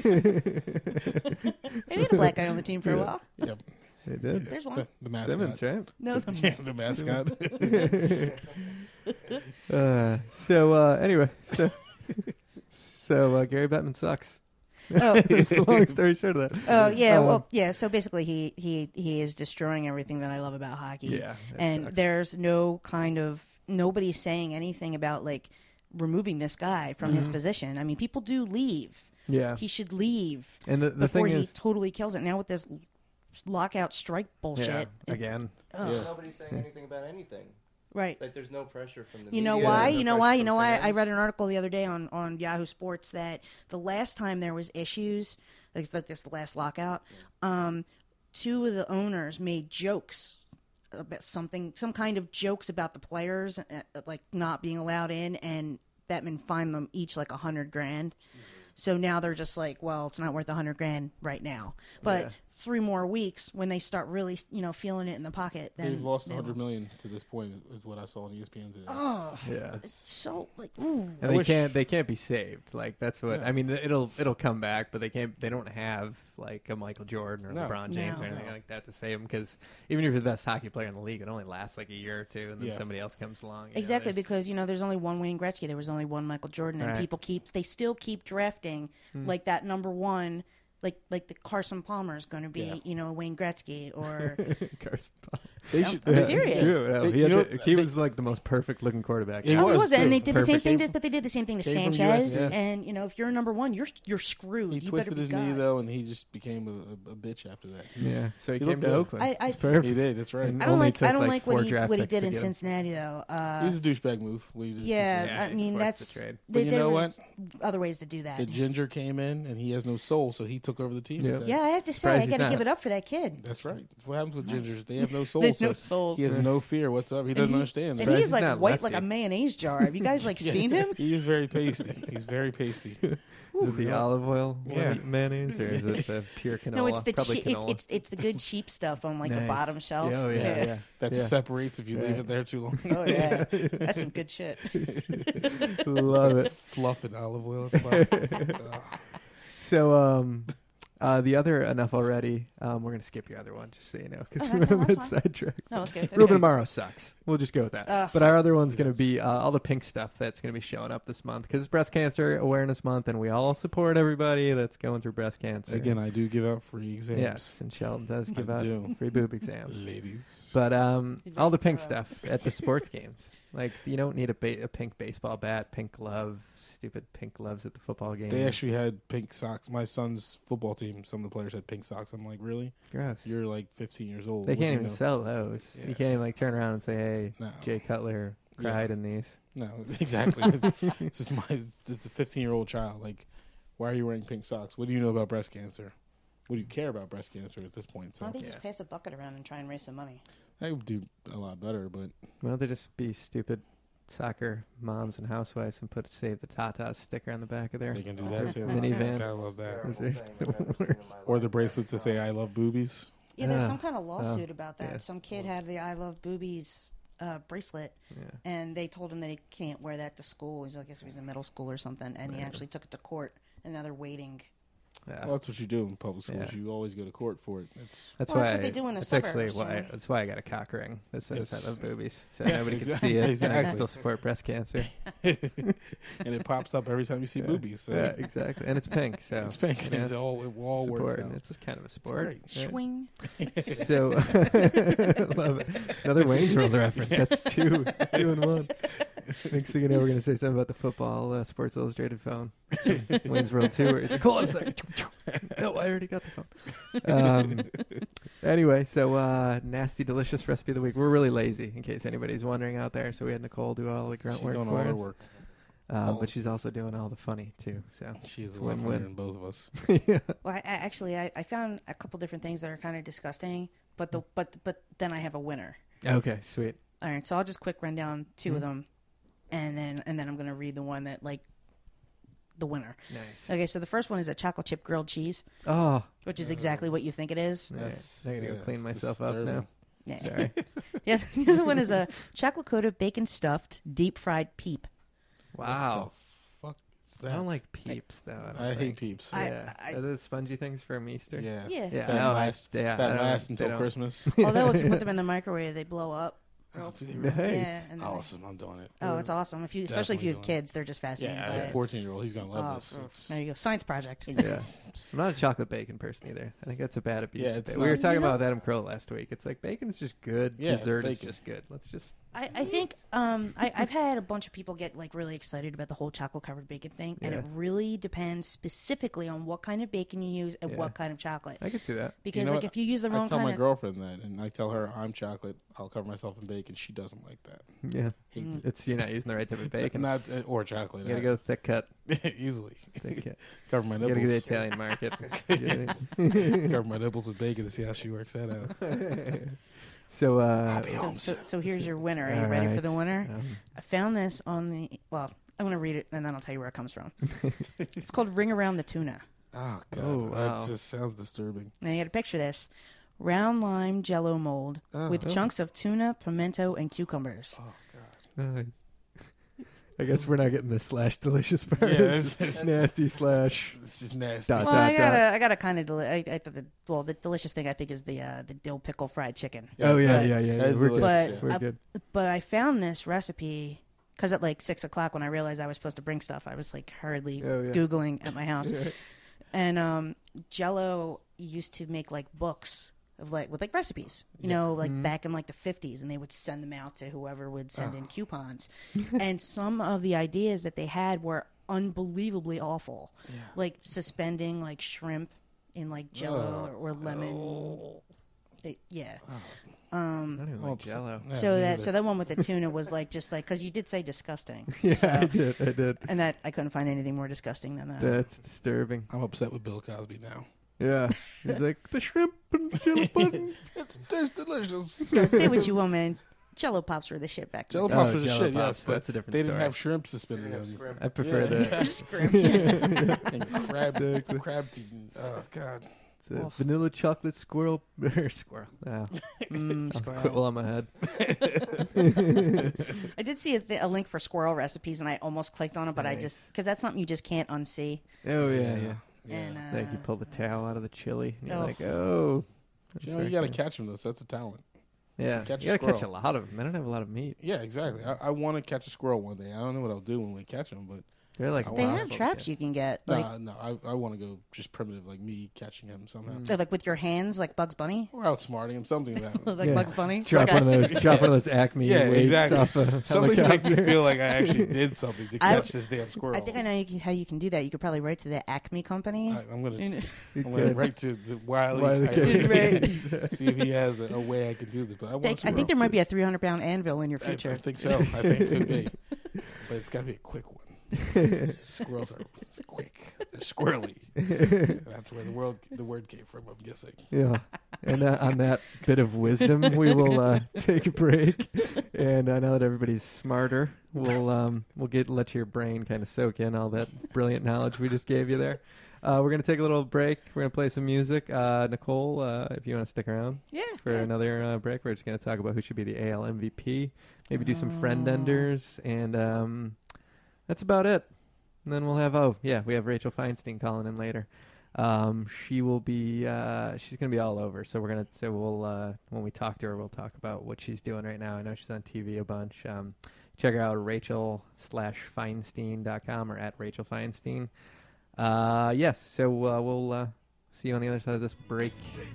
had a black guy on the team for a while. Yep. They did. There's one. The mascot. Simmons, right? No, Yeah, the mascot. Anyway, so Gary Bettman sucks. Oh. It's the long story short of that. Oh yeah, well yeah. So basically, he is destroying everything that I love about hockey. Yeah, it and sucks. there's nobody's saying anything about like removing this guy from his position. I mean, people do leave. Yeah, He should leave and the before thing he is, totally kills it. Now with this lockout strike bullshit, yeah, again, Yeah. Nobody's saying anything about anything. right? Like, there's no pressure from the You know media, why? there's no You know pressure why? from You know why? I fans. read an article the other day on Yahoo Sports that the last time there was issues, like the last lockout, two of the owners made jokes about some kind of jokes about the players, like not being allowed in, and Bettman fined them each like $100,000. So now they're just like, well, it's not worth $100,000 right now. But Yeah. 3 more weeks when they start really, feeling it in the pocket, then They've lost they $100 will. million to this point, is what I saw on ESPN today. Oh, yeah. it's so like, ooh. And they can't be saved. Like that's what Yeah. I mean. It'll come back, but they can't. They don't have like a Michael Jordan or No. LeBron James No. or anything like that to save them. Because even if you're the best hockey player in the league, it only lasts like a year or two, and then Yeah. somebody else comes along. you Exactly, know, there's- because there's only one Wayne Gretzky, there was only one Michael Jordan, and Right. people still keep drafting like that number one, like the Carson Palmer is going to be, Wayne Gretzky or. Carson Palmer. They So- should- I'm Yeah, serious. it's true. Yeah, They- he you know, he was like the most perfect looking quarterback. He ever. Oh, he was, was, and they too. did the same Perfect. thing, but they did the same thing to Came from Sanchez. USC. Yeah. And if you're number one, you're screwed. He you twisted better his be knee, God. though, and he just became a bitch after that. Yeah, so he He came looked to good. Oakland. I- It's perfect. He did, that's right. And I don't only like took, what 4 he draft did picks in to get him. Cincinnati though. It was a douchebag move. What he did to Yeah, Cincinnati. I mean he forced that's the trade. But you there know was what? other ways to do that. The ginger came in, and he has no soul, so he took over the team. Yeah. instead. Yeah, I have to say, Surprised I he's got to not. give it up for that kid. That's right. That's what happens with gingers. They have no soul. They have so no souls. He has no fear whatsoever. He doesn't understand. And Surprised he's he's like not white like a lefty. mayonnaise jar. Have you guys seen him? He is very pasty. He's very pasty. Is it the olive oil Yeah. mayonnaise or is it the pure canola? No, it's the Probably cheap. canola. It's the good cheap stuff on like the Nice. bottom shelf. Oh yeah. That Yeah. separates if you leave Yeah. it there too long. Oh yeah, that's some good shit. Love it. Fluff and olive oil at the bottom. So The other enough already. We're gonna skip your other one, just so you know, because Okay, we no, went a bit that's fine. sidetracked. No, that's good. Ruben Amaro sucks. We'll just go with that. Ugh. But our other one's going to be all the pink stuff that's going to be showing up this month because it's Breast Cancer Awareness Month, and we all support everybody that's going through breast cancer. Again, I do give out free exams. Yes, and Sheldon does give I out do. free boob exams. Ladies. But all the pink thorough. stuff at the sports games. Like, you don't need a pink baseball bat, pink glove, stupid pink gloves at the football game. They actually had pink socks. My son's football team, some of the players had pink socks. I'm like, really? Gross. You're like 15 years old. They What do can't you even know? sell those. Yeah. You can't even like turn around and say, "Hey, No. Jay Cutler cried in these." No, exactly. It's just it's a 15-year-old child. Like, why are you wearing pink socks? What do you know about breast cancer? What do you care about breast cancer at this point? So Why don't they just pass a bucket around and try and raise some money? I would do a lot better, but Why don't they just be stupid soccer moms and housewives and put Save the Tatas sticker on the back of their they can do that too. minivan? I love that. Those are the worst. Or the bracelets that say "I love boobies." Yeah, there's Yeah. some kind of lawsuit about that. yeah. Some kid had the I Love Boobies bracelet, Yeah. and they told him that he can't wear that to school. I guess he was in middle school or something, and he actually took it to court, and now they're waiting. Yeah. Well, that's what you do in public schools. Yeah. You always go to court for it. It's That's Well, why that's what they do in the that's actually suburbs, why you know. that's why I got a cock ring that says Yes. I love boobies, so nobody can see it. And I Exactly. can still support breast cancer. and it pops up every time you see Yeah. boobies. So Yeah, exactly, and it's pink, so it's pink. you know, It all support, works and out. it's just kind of a sport. great. right? Swing. So, love it. Another Wayne's World reference. That's two in one. Next thing you know, we're going to say something about the football Sports Illustrated phone. Wayne's World 2, where he's like, hold on a second. No, I already got the phone. Anyway, so nasty, delicious recipe of the week. We're really lazy, in case anybody's wondering out there. So we had Nicole do all the grunt She's work doing for all her us. work. But she's also doing all the funny, too. So She is a Win-win. lot funnier than both of us. yeah. Well, I found a couple different things that are kind of disgusting, but then I have a winner. Okay, sweet. All right, so I'll just quick run down two Mm-hmm. of them, and then I'm gonna read the one that like the winner. Nice. Okay, so the first one is a chocolate chip grilled cheese, Oh, which is exactly what you think it is. that's, I'm going to go yeah, clean it's myself up disturbing. now. Yeah. Sorry. Yeah, the other one is a chocolate coated bacon stuffed deep fried peep. Wow. What the fuck is that? I don't like peeps, though. I, don't I hate think. peeps. Yeah. I- Are those spongy things from Easter? Yeah. Yeah. Yeah. That I know, lasts, I that don't- lasts they until don't- Christmas. Although if you put them in the microwave, they blow up. Oh, do they Nice. really? Yeah, and then Awesome. I'm doing it. oh, it's awesome. If you, especially if you have Definitely doing it. kids, they're just fascinated Yeah, I by have a it. 14-year-old. He's going to love Oh, this. It's- there you go. Science project. Yeah. I'm not a chocolate bacon person either. I think that's a bad abuse. Yeah, of it's it. We were not- talking You know- about with Adam Kroll last week. It's like bacon's just good. Yeah, it's Dessert is bacon. just good. Let's just. I think I've had a bunch of people get like really excited about the whole chocolate covered bacon thing, and Yeah. it really depends specifically on what kind of bacon you use and Yeah. what kind of chocolate. I could see that. Because You know like what? if you use the I wrong tell kind my of girlfriend that, and I tell her I'm chocolate. I'll cover myself in bacon. She doesn't like that. Yeah. Hates It's you're not using the right type of bacon. Not or chocolate. You gotta go thick cut. easily. Thick cut. Cover my You gotta go to the nipples. Italian market. Cover my nipples with bacon to see how she works that out. So, so here's your winner. Are you All ready for right. the winner? um, I found this on the I'm gonna read it and then I'll tell you where it comes from. It's called Ring Around the Tuna. Oh god, Oh, wow. that just sounds disturbing. Now you got to picture this: round lime Jello mold with chunks of tuna, pimento, and cucumbers. Oh god. I guess we're not getting the slash delicious part. Yeah, It's nasty slash. This is nasty. Dot, Well, dot, I got a kind of the delicious thing I think is the dill pickle fried chicken. Oh yeah, But- yeah, yeah. That is We're good. delicious, But yeah. We're good. But I found this recipe because at like 6 o'clock when I realized I was supposed to bring stuff, I was like hurriedly Oh, yeah. Googling at my house. And Jello used to make like books of like with like recipes, you know, like back in like the 50s, and they would send them out to whoever would send in coupons. And some of the ideas that they had were unbelievably awful, like suspending like shrimp in like Jello or lemon. Yeah. I don't even Well, like Jello. Yeah, So me that neither. so that one with the tuna was like just like because you did say disgusting. Yeah, So- I did. and that I couldn't find anything more disgusting than that. That's disturbing. I'm upset with Bill Cosby now. Yeah, he's like the shrimp and the Jello pudding. It's delicious. You know, say what you will, man. Jello pops were the shit back then. Jello Oh, pops are the Jello shit, Pops, yes, but that's a different they didn't story. have shrimp suspended on them. I prefer the And crab feeding. Oh god. vanilla chocolate squirrel. Squirrel. Oh. Squirrel. Quit while on my head. I did see a link for squirrel recipes, and I almost clicked on it, but I Nice. just because that's something you just can't unsee. Oh yeah, yeah. Yeah. And I think you pull the towel out of the chili. And you're Oh. like, oh. You know, you got to catch them though. So that's a talent. Yeah, catch you a got to catch a squirrel. lot of them. They don't have a lot of meat. Yeah, exactly. I want to catch a squirrel one day. I don't know what I'll do when we catch them, but They're like they impossible have to traps get. you can get, like I want to go just primitive, like me catching him somehow, so, like with your hands, like Bugs Bunny, or outsmarting him, something like that. like Yeah. Bugs Bunny. Drop Like one of those. Drop one of those Acme Yeah, weights exactly. off a Something to make me helicopter. feel like I actually did something to I- catch this damn squirrel. I think I know how you can do that. You could probably write to the Acme company. I'm gonna You know- write to the Wiley. Wiley Coyote. See if he has a way I can do this. But I want I think there might be a 300-pound anvil in your I future. think so. I think it could be, but it's got to be a quick one. Squirrels are quick. They're squirrely. That's where the word came from. I'm guessing. Yeah. And on that bit of wisdom, we will take a break. And now that everybody's smarter, we'll let your brain kind of soak in all that brilliant knowledge we just gave you there. We're going to take a little break. We're going to play some music. Nicole, if you want to stick around for another break, we're just going to talk about who should be the AL MVP. Maybe do some friend enders. And that's about it. And then we'll have, we have Rachel Feinstein calling in later. She will be, she's going to be all over. So we'll, when we talk to her, we'll talk about what she's doing right now. I know she's on TV a bunch. Check her out, Rachel/Feinstein.com or at Rachel Feinstein. Yes, so we'll see you on the other side of this break.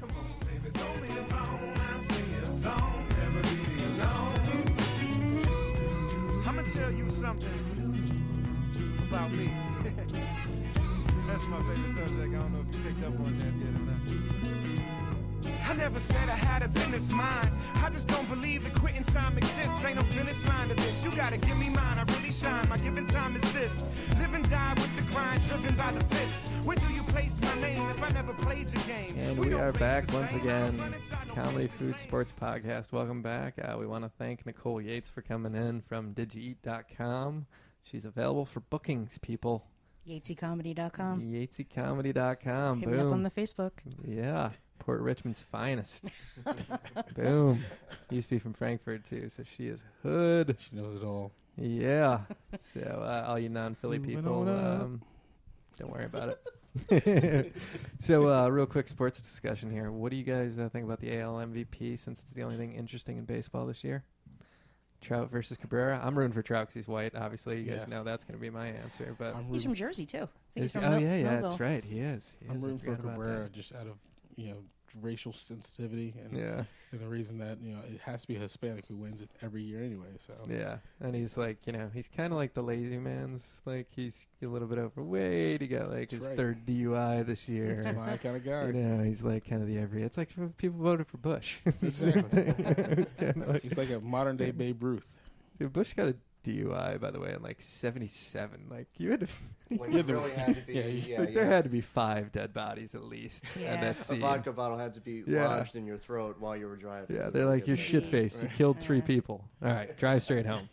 I'm gonna tell you something about me. That's my favorite subject. I don't know if you picked up on that yet or not. I never said I had a business mind. I just don't believe that quitting time exists. Ain't no finish line to this. You gotta give me mine. I really shine. My given time is this. Live and die with the grind, driven by the fist. Where do you place my name if I never played your game? And we are back once again. Comedy Food Sports Podcast. Welcome back. We want to thank Nicole Yates for coming in from DidYouEat.com. She's available for bookings, people. YatesyComedy.com. YatesyComedy.com. Hit Boom. me up on the Facebook. Yeah. Port Richmond's finest. Boom. Used to be from Frankfurt, too, so she is hood. She knows it all. Yeah. So, all you non-Philly Moving people, on up. don't worry about it. So, real quick sports discussion here. What do you guys think about the AL MVP, since it's the only thing interesting in baseball this year? Trout versus Cabrera. I'm rooting for Trout because he's white. Obviously, you guys know that's going to be my answer. But He's from Jersey too. I think he's from yeah, Millville. that's right. He is. I'm I rooting for forgot about Cabrera that. just out of racial sensitivity and the reason that it has to be a Hispanic who wins it every year anyway. So Yeah, and he's like, he's kind of like the lazy man's. Like, he's a little bit overweight. He got like That's his right. third DUI this year. He's my kind of guy. He's like kind of the He's like people voted for Bush. It's the Exactly. same thing. It's kind of like He's like a modern day Babe Ruth. Dude, Bush got a DUI, by the way, in like 77. Like, you had to. When you really had to be, Like, there had to be 5 dead bodies at least Yeah. at that a scene. vodka bottle had to be lodged in your throat while you were driving. Yeah, they're like, you're Right. shit faced. You killed 3 people. All right, drive straight home.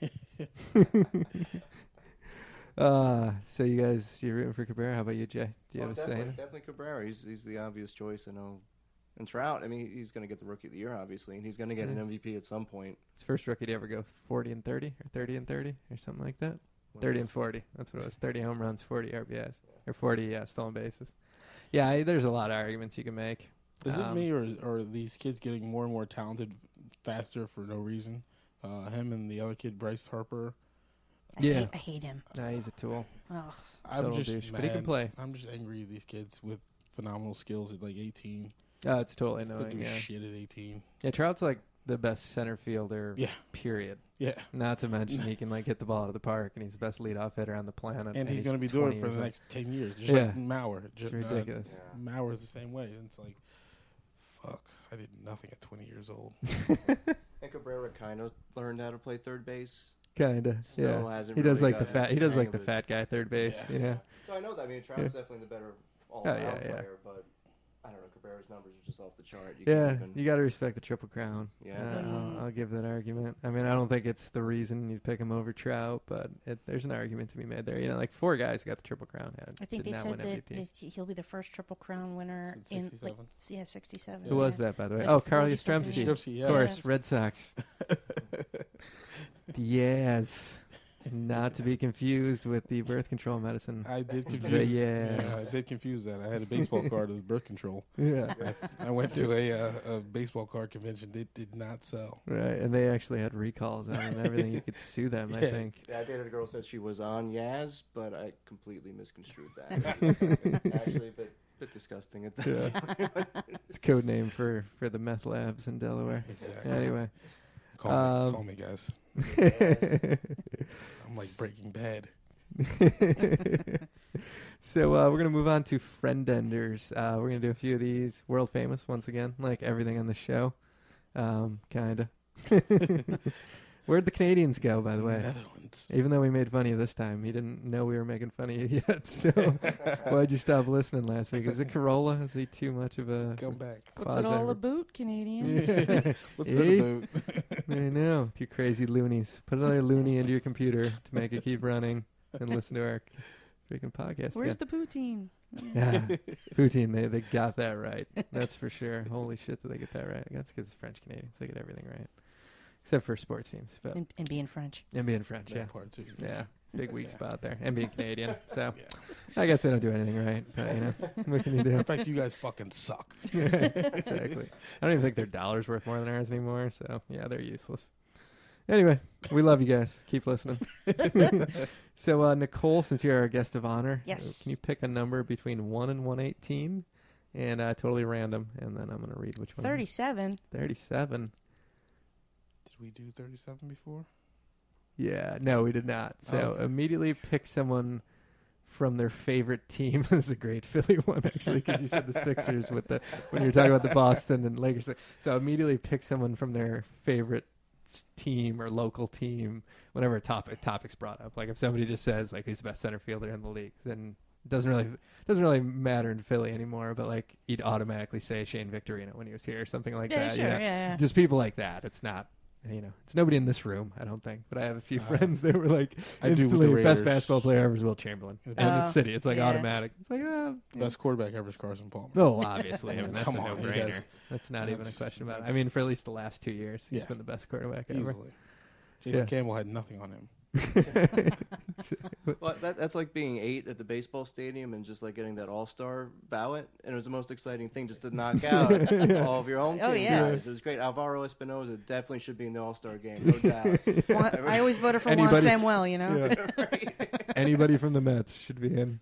So you guys, you're rooting for Cabrera. How about you, Jay? Do you have a say? Definitely Cabrera. He's the obvious choice. I know. And Trout, I mean, he's going to get the Rookie of the Year, obviously, and he's going to get an MVP at some point. It's first rookie to ever go 40 and 30 or 30 and 30 or something like that. 30 and 40. That's what it was. 30 home runs, 40 RBIs. Or 40 stolen bases. Yeah, there's a lot of arguments you can make. Is it me or are these kids getting more and more talented faster for no reason? Him and the other kid, Bryce Harper. Yeah. I hate him. Nah, he's a tool. Ugh. I'm Total just douche, mad. but he can play. I'm just angry at these kids with phenomenal skills at like 18. It's totally Could annoying, do yeah. shit at 18. Yeah, Trout's like the best center fielder, Yeah. period. Yeah. Not to mention he can like hit the ball out of the park, and he's the best leadoff hitter on the planet. And he's going to be 20 doing it for years the old. next 10 years. Just Yeah. like Mauer. It's ridiculous. Mauer is the same way. And it's like, fuck, I did nothing at 20 years old. And Cabrera kind of learned how to play third base. Kinda, Still yeah. hasn't He does really like the got fat. He the does hang like of the it. fat guy third base. Yeah. So I know that. I mean, Trout's definitely the better all Oh, around yeah. player, but I don't know. Cabrera's numbers are just off the chart. You Yeah, can't even, you got to respect the Triple Crown. Yeah. I'll give that argument. I mean, I don't think it's the reason you pick him over Trout, but there's an argument to be made there. Like 4 guys got the Triple Crown. I think did they not said win that MVP. he'll be the first Triple Crown winner Since in 67? 67. Who was that, by the way? It's Oh, like Carl 40-something Yastrzemski. years. Yastrzemski, Of course, yes. Red Sox. Yes. Not to be confused with the birth control medicine. I did confuse. Yeah, I did confuse that. I had a baseball card as birth control. Yeah. I went to a baseball card convention. They did not sell. Right, and they actually had recalls on it and everything. You could sue them, I think. Yeah, I dated a girl who said she was on Yaz, but I completely misconstrued that. Actually, a bit disgusting at that point. It's code name for the meth labs in Delaware. Exactly. Anyway. Call me, guys. I'm like Breaking Bad. So we're going to move on to Friendenders. We're going to do a few of these. World famous, once again, like everything on the show. Kind of. Where'd the Canadians go, by the way? Netherlands. Even though we made fun of you this time, he didn't know we were making fun of you yet. So why'd you stop listening last week? Is it Corolla? Is he too much of a... Come back. What's it all about, Canadians? What's Hey. that about? I know. You crazy loonies. Put another loony into your computer to make it keep running and listen to our freaking podcast. Where's the poutine? Yeah, poutine. They got that right. That's for sure. Holy shit, did they get that right? That's because it's French Canadians. They get everything right, except for sports teams. But And being French. and being French, yeah, That part too. yeah, big weak Yeah. spot there. And being Canadian, so Yeah. I guess they don't do anything right. But you know, what can you do? In fact, you guys fucking suck. Exactly. I don't even think their dollar's worth more than ours anymore. So yeah, they're useless. Anyway, we love you guys. Keep listening. So Nicole, since you're our guest of honor, Yes. can you pick a number between 1 and 118, and totally random, and then I'm gonna read which one. 37. 37. Did we do 37 before? Yeah, no, we did not. So Okay. immediately pick someone from their favorite team. This is a great Philly one, actually, because you said the Sixers with the when you were talking about the Boston and Lakers. So immediately pick someone from their favorite team or local team whenever a topic's brought up. Like if somebody just says like who's the best center fielder in the league, then it doesn't really matter in Philly anymore. But like you'd automatically say Shane Victorino when he was here or something like Yeah, that. sure, you know? yeah. Just people like that. It's not. It's nobody in this room, I don't think. But I have a few friends that were like I do with instantly the best Raiders. basketball player ever is Will Chamberlain. The And best- it's City. It's like Yeah. automatic. It's like, Best quarterback ever is Carson Palmer. no, obviously. I mean, that's Come a on, you no-brainer. guys. That's not even a That's- question about it. I that's- mean, for at least the last 2 years, he's Yeah. been the best quarterback ever. Easily. Jason Yeah. Campbell had nothing on him. Well, that's like being 8 at the baseball stadium and just like getting that all-star ballot. And it was the most exciting thing just to knock out all of your home team Oh, yeah. guys. It was great. Alvaro Espinosa definitely should be in the all-star game, no doubt. I always voted for Juan Anybody- Samuel, you know? Yeah. Anybody from the Mets should be in.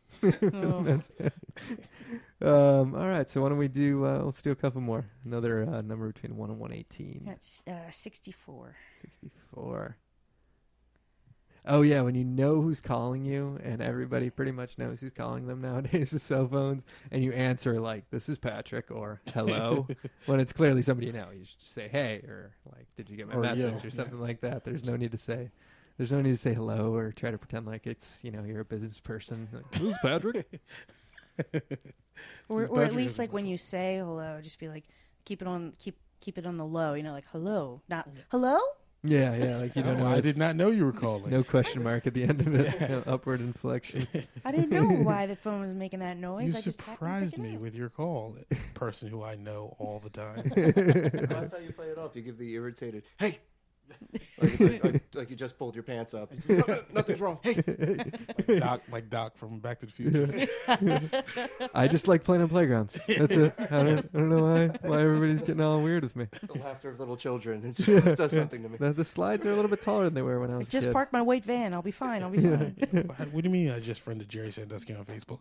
Oh. All right, so why don't we do, let's do a couple more. Another number between 1 and 118. That's 64. 64. Oh, yeah, when you know who's calling you, and everybody pretty much knows who's calling them nowadays with cell phones, and you answer like, this is Patrick, or hello, when it's clearly somebody you know. You should just say, hey, or like, did you get my Or, message, yeah, or something like that. There's no need to say hello, or try to pretend like it's, you're a business person. Like, this is Patrick. Or at Patrick least is like when you say hello, just be like, keep it on the low, like hello, not hello. Yeah, like you don't know. I did not know you were calling. No question mark at the end of it. No upward inflection. I didn't know why the phone was making that noise. You I just happened to surprised pick it me up. with your call, person who I know all the time. That's how you play it off. You give the irritated, hey! Like, it's like you just pulled your pants up. It's like, "No, nothing's wrong. Hey! like Doc from Back to the Future. I just like playing on playgrounds. That's it. I don't know why everybody's getting all weird with me. The laughter of little children. It just does something to me. The slides are a little bit taller than they were when I was I just a kid. parked my white van. I'll be fine. I'll be fine. What do you mean I just friended Jerry Sandusky on Facebook?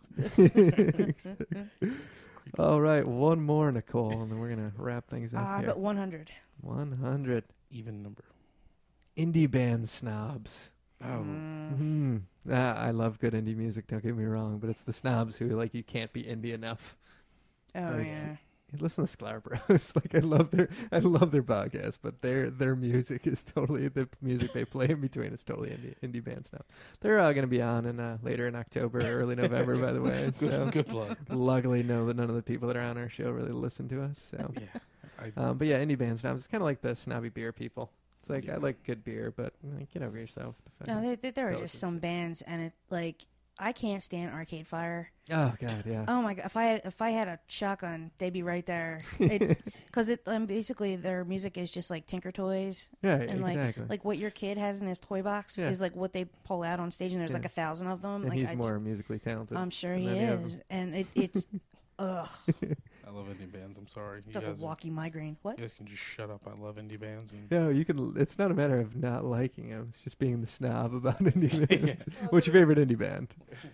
All right, one more, Nicole, and then we're going to wrap things up here. But 100. 100. Even number. Indie band snobs. Oh. I love good indie music, don't get me wrong, but it's the snobs who, like, you can't be indie enough. Oh Like, yeah. Listen to Sklar Bros. Like I love their podcast, but their music is totally the music they play in between is totally indie bands now. They're going to be on in later in October, early November, by the way. So Good plug. luckily, know that none of the people that are on our show really listen to us. So, Yeah. but yeah, indie band snobs. It's kind of like the snobby beer people. It's like I like good beer, but like, get over yourself. No, there are just some bands, and it like I can't stand Arcade Fire. Oh God, yeah. Oh my god! If I had a shotgun, they'd be right there. Because basically their music is just like Tinker Toys. Right, and exactly. like what your kid has in his toy box is like what they pull out on stage, and there's like 1,000 of them. And like he's more musically talented. I'm sure than he any of is, them. and it's ugh. I love indie bands. I'm sorry. It's like a walking migraine. What? You guys can just shut up. I love indie bands. And No, you can. It's not a matter of not liking him. It's just being the snob about indie bands. What's your favorite indie band?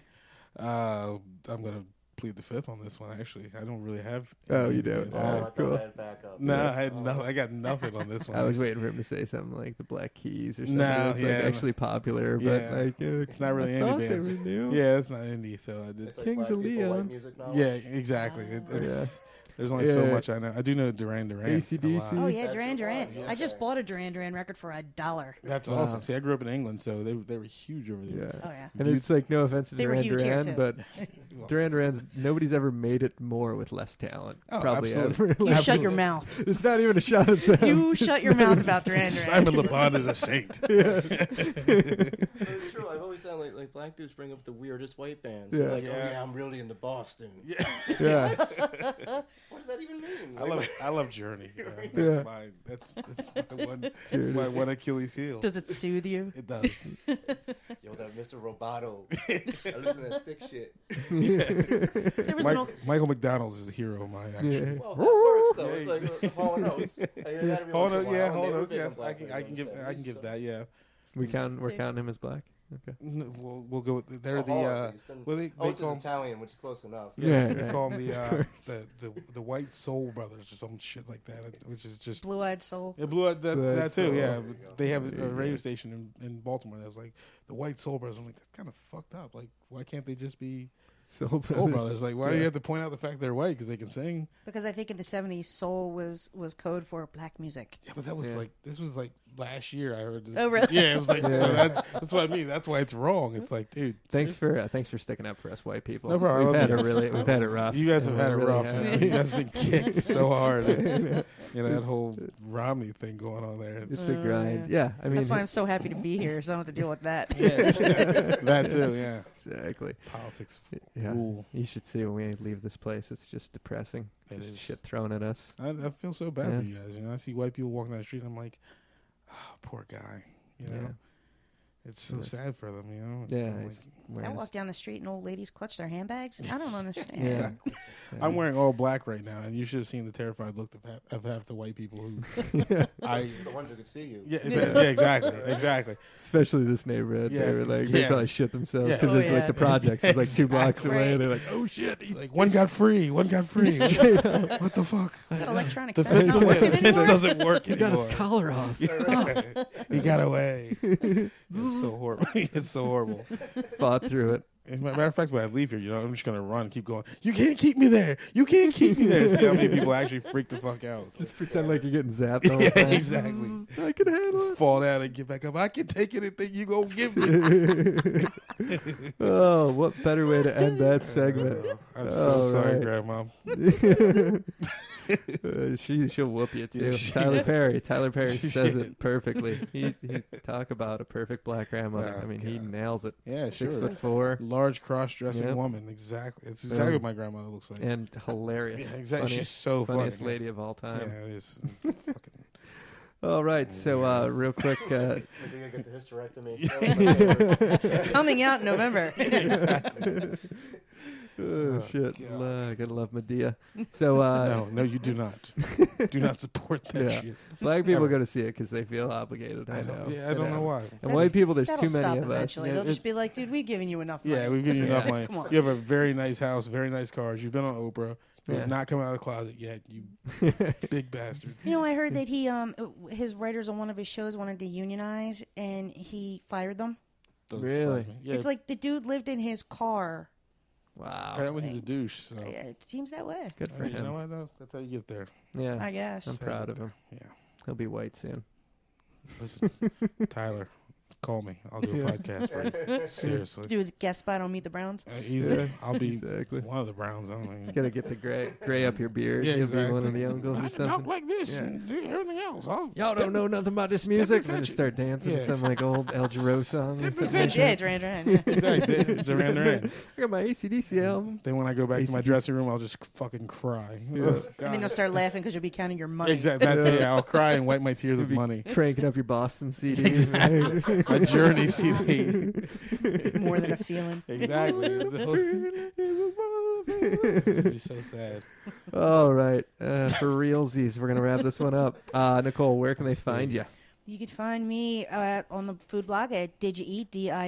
I'm gonna plead the fifth on this one. Actually, I don't really have. Oh, any you indie don't? bands. Oh, I Alright, thought cool. I had backup. No, I had no. I got nothing on this one. I was waiting for him to say something like the Black Keys or something No, that's like yeah, actually popular, but yeah. like It's not really I indie thought bands. They were new. Yeah, it's not indie. So I did. It's like Kings Black of people, white Leon. music knowledge. Yeah, exactly. It's, There's only so Yeah. much I know. I do know Duran Duran. AC/DC. a lot. Oh yeah, That's Duran your Duran. one, yeah. I just bought a Duran Duran record for $1. That's Wow. awesome. See, I grew up in England, so they were huge over there. Yeah. Oh yeah. And it's like, no offense to They were Duran huge here, Duran, too. but Duran Duran's, nobody's ever made it more with less talent. Oh, Probably absolutely. ever. You shut your mouth. It's not even a shot at them. You shut your mouth about Duran Duran. Simon Le Bon is a saint. But it's true. I've always found like black dudes bring up the weirdest white bands. Yeah. They're like, Yeah. oh yeah, I'm really into Boston. Yeah. Yeah. What does that even mean? I love Journey. Yeah. That's my one. Journey. It's my one Achilles heel. Does it soothe you? It does. Yo, that Mr. Roboto. I listen to that stick shit. There was no. Michael McDonald's is a hero of mine. Actually. Yeah. Well, that works though. Yeah. It's like Hall & Oates. I hear that every Hold once in a on, while, yeah, and they hold were on. big on Yes, black I radio can in the give 70s, so. that. Yeah. We're counting him as black. Okay. We'll go with they're Oh, the Hall at least. And well they Oates call is them, Italian, which is close enough. Yeah. they call them Of the White Soul Brothers or some shit like that, which is just Blue-eyed soul. yeah, Blue Eyed, that Blue-Eyed too. Soul. Yeah, There you go. they have Yeah, a radio yeah. station in Baltimore that was like the White Soul Brothers. I'm like, that's kind of fucked up. Like, why can't they just be Soul Soul Brothers? Like, why do you Yeah. have to point out the fact they're white because they can sing? Because I think in the 70s, soul was code for black music. Yeah, but that was Yeah. like this was like last year. I heard. Oh, really? Yeah, it was like Yeah. so that's what I mean. That's why it's wrong. It's like, dude, Thanks seriously? for sticking up for us white people. No problem. We've I had love it you. really we've had it rough. You guys have had it We really rough. have. You guys have been kicked so hard. You know that whole Romney thing going on there. It's a grind. Yeah, I mean That's why I'm so happy to be here, so I don't have to deal with that. that too. Yeah, exactly. politics Yeah. rule. You should see when we leave this place. It's just depressing. It Just is. shit thrown at us. I feel so bad Yeah. for you guys. You know, I see white people walking down the street, and I'm like, oh, poor guy. You know, Yeah. it's so Yes. sad for them. You know, Yeah, I'm it's like, I wearing walk down the street and old ladies clutch their handbags. I don't understand. Yeah. I'm wearing all black right now, and you should have seen the terrified look of half the white people who I. The ones who could see you. Yeah, exactly. Especially this neighborhood. Yeah, They were like, they yeah. probably shit themselves Yeah. because Oh, it's yeah. like the projects is like 2 blocks Exactly. away. Right. They're like, oh shit. Like one got free. What the fuck? That electronic The fence fence, not working the fence anymore? doesn't work He got anymore. his collar off. He got away. It's so horrible. It's so horrible. Fought through it. As a matter of fact, when I leave here, you know, I'm just gonna run and keep going. You can't keep me there. You can't keep me there. See how many people actually freak the fuck out. Just pretend like you're getting zapped all the Yeah, time. exactly. I can handle Fall down and get back up. I can take anything you gonna give me. it. Oh, what better way to end that segment? I'm so All sorry, right. Grandma. She'll whoop you too. Yeah, she- Tyler Perry She says should. it perfectly. He talk about a perfect black grandmother. Oh, I mean, he God. nails it. Yeah, sure. 6'4" Large cross-dressing Yep. woman. Exactly. It's exactly what my grandmother looks like. and hilarious. Yeah, exactly. She's Funniest, so funniest funny. lady of all Yeah, time. it is. Fucking. All right, so real quick, Medea gets a hysterectomy. Coming out in November. oh shit, God. gotta love Medea. So No, you do not. Do not support that Yeah. shit. black people Ever. go to see it because they feel obligated. I know. I don't know why. And white people, there's That'll too many stop of us. eventually. Yeah, They'll just be like, dude, we've given you enough money. Yeah, we've given you enough Yeah. money. Come on. You have a very nice house, very nice cars. You've been on Oprah. You Yeah. have not come out of the closet yet, you big bastard. You know, I heard that his writers on one of his shows wanted to unionize, and he fired them. Doesn't Really? surprise me. Yeah, It's like the dude lived in his car. Wow, apparently he's a douche. So. It seems that way. good for You him. know what? though? That's how you get there. Yeah, I guess. I'm proud of him. Yeah. He'll be white soon. Listen, Tyler, call me. I'll do a podcast for you. Seriously. Do a guest spot on Meet the Browns. Easy. I'll be one of the Browns. I don't know. Just gotta get the gray up your beard. Yeah, You'll exactly. be one of the uncles or something. Talk like this and do everything else. Y'all don't know nothing about this music. And just start dancing to some like old El Giro song. Yeah, Duran. Exactly. Duran. I got my AC/DC album. Then when I go back to my dressing room, I'll just fucking cry. Yeah. Oh, And then you'll start laughing because you'll be counting your money. Exactly. That's it. I'll cry and wipe my tears with money. Cranking up your Boston CD. Exactly. My Journey CD. More than a feeling. Exactly. It's be so sad. All right. For realsies, we're going to wrap this one up. Nicole, where can they find you? You can find me on the food blog at DijaEat,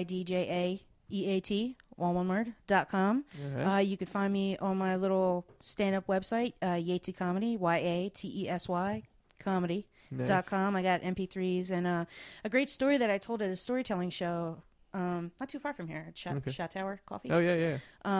DIDJAEAT, all one word, .com. Right. You can find me on my little stand-up website, Yatesy Comedy, YATESY, comedy.com. I got MP3s and a great story that I told at a storytelling show not too far from here at Shot Tower Coffee. Oh, yeah.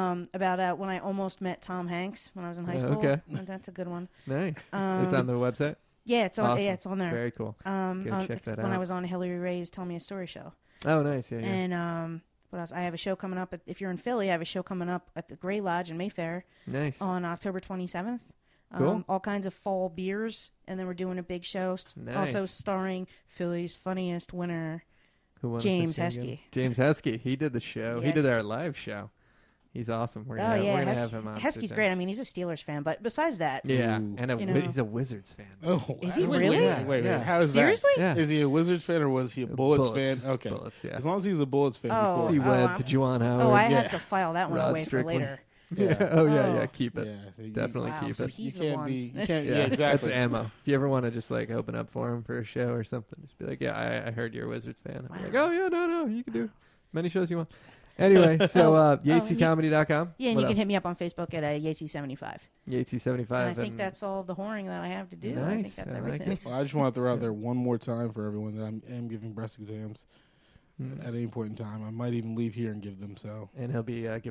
About when I almost met Tom Hanks when I was in high school. Okay. That's a good one. Nice. It's on the website? Yeah, it's on. Awesome. Yeah, it's on there. Very cool. Go check that out. When I was on Hillary Ray's Tell Me a Story show. Oh, nice. Yeah. And what else? I have a show coming up. If you're in Philly, I have a show coming up at the Gray Lodge in Mayfair. Nice. On October 27th. Cool. All kinds of fall beers, and then we're doing a big show. Nice. Also starring Philly's funniest winner, Who won James the thing Heskey. again? James Heskey. He did the show. He Yes. did our live show. He's awesome. We're gonna have him on. Heskey's great. I mean, he's a Steelers fan, but besides that, Yeah, Ooh. and he's a Wizards fan. Oh, Is he wait, really? Wait. Yeah. How is Seriously? Yeah. that? Is he a Wizards fan or was he a Bullets fan? Okay. Bullets, yeah. As long as he was a Bullets fan Oh. before. C. Webb wow. to Juwan Howard. oh, I Yeah. have to file that one Rod away Strickland. for later. Yeah. Oh, yeah. Oh. Keep it. Yeah. Definitely Wow, keep so it. he's you the can't one. be. You can't. Yeah, Yeah, exactly. That's ammo. If you ever want to just like open up for him for a show or something, just be like, yeah, I heard you're a Wizards fan. I'm like, oh yeah, no, you can do many shows you want. Anyway, so YatesyComedy.com. Yeah, and What you can else? hit me up on Facebook at Yatesy75. Yatesy75. And I think that's all the whoring that I have to do. I think Nice. that's I like everything. it. Well, I just want to throw out there one more time for everyone that I am giving breast exams Mm. at any point in time. I might even leave here and give them. So And he'll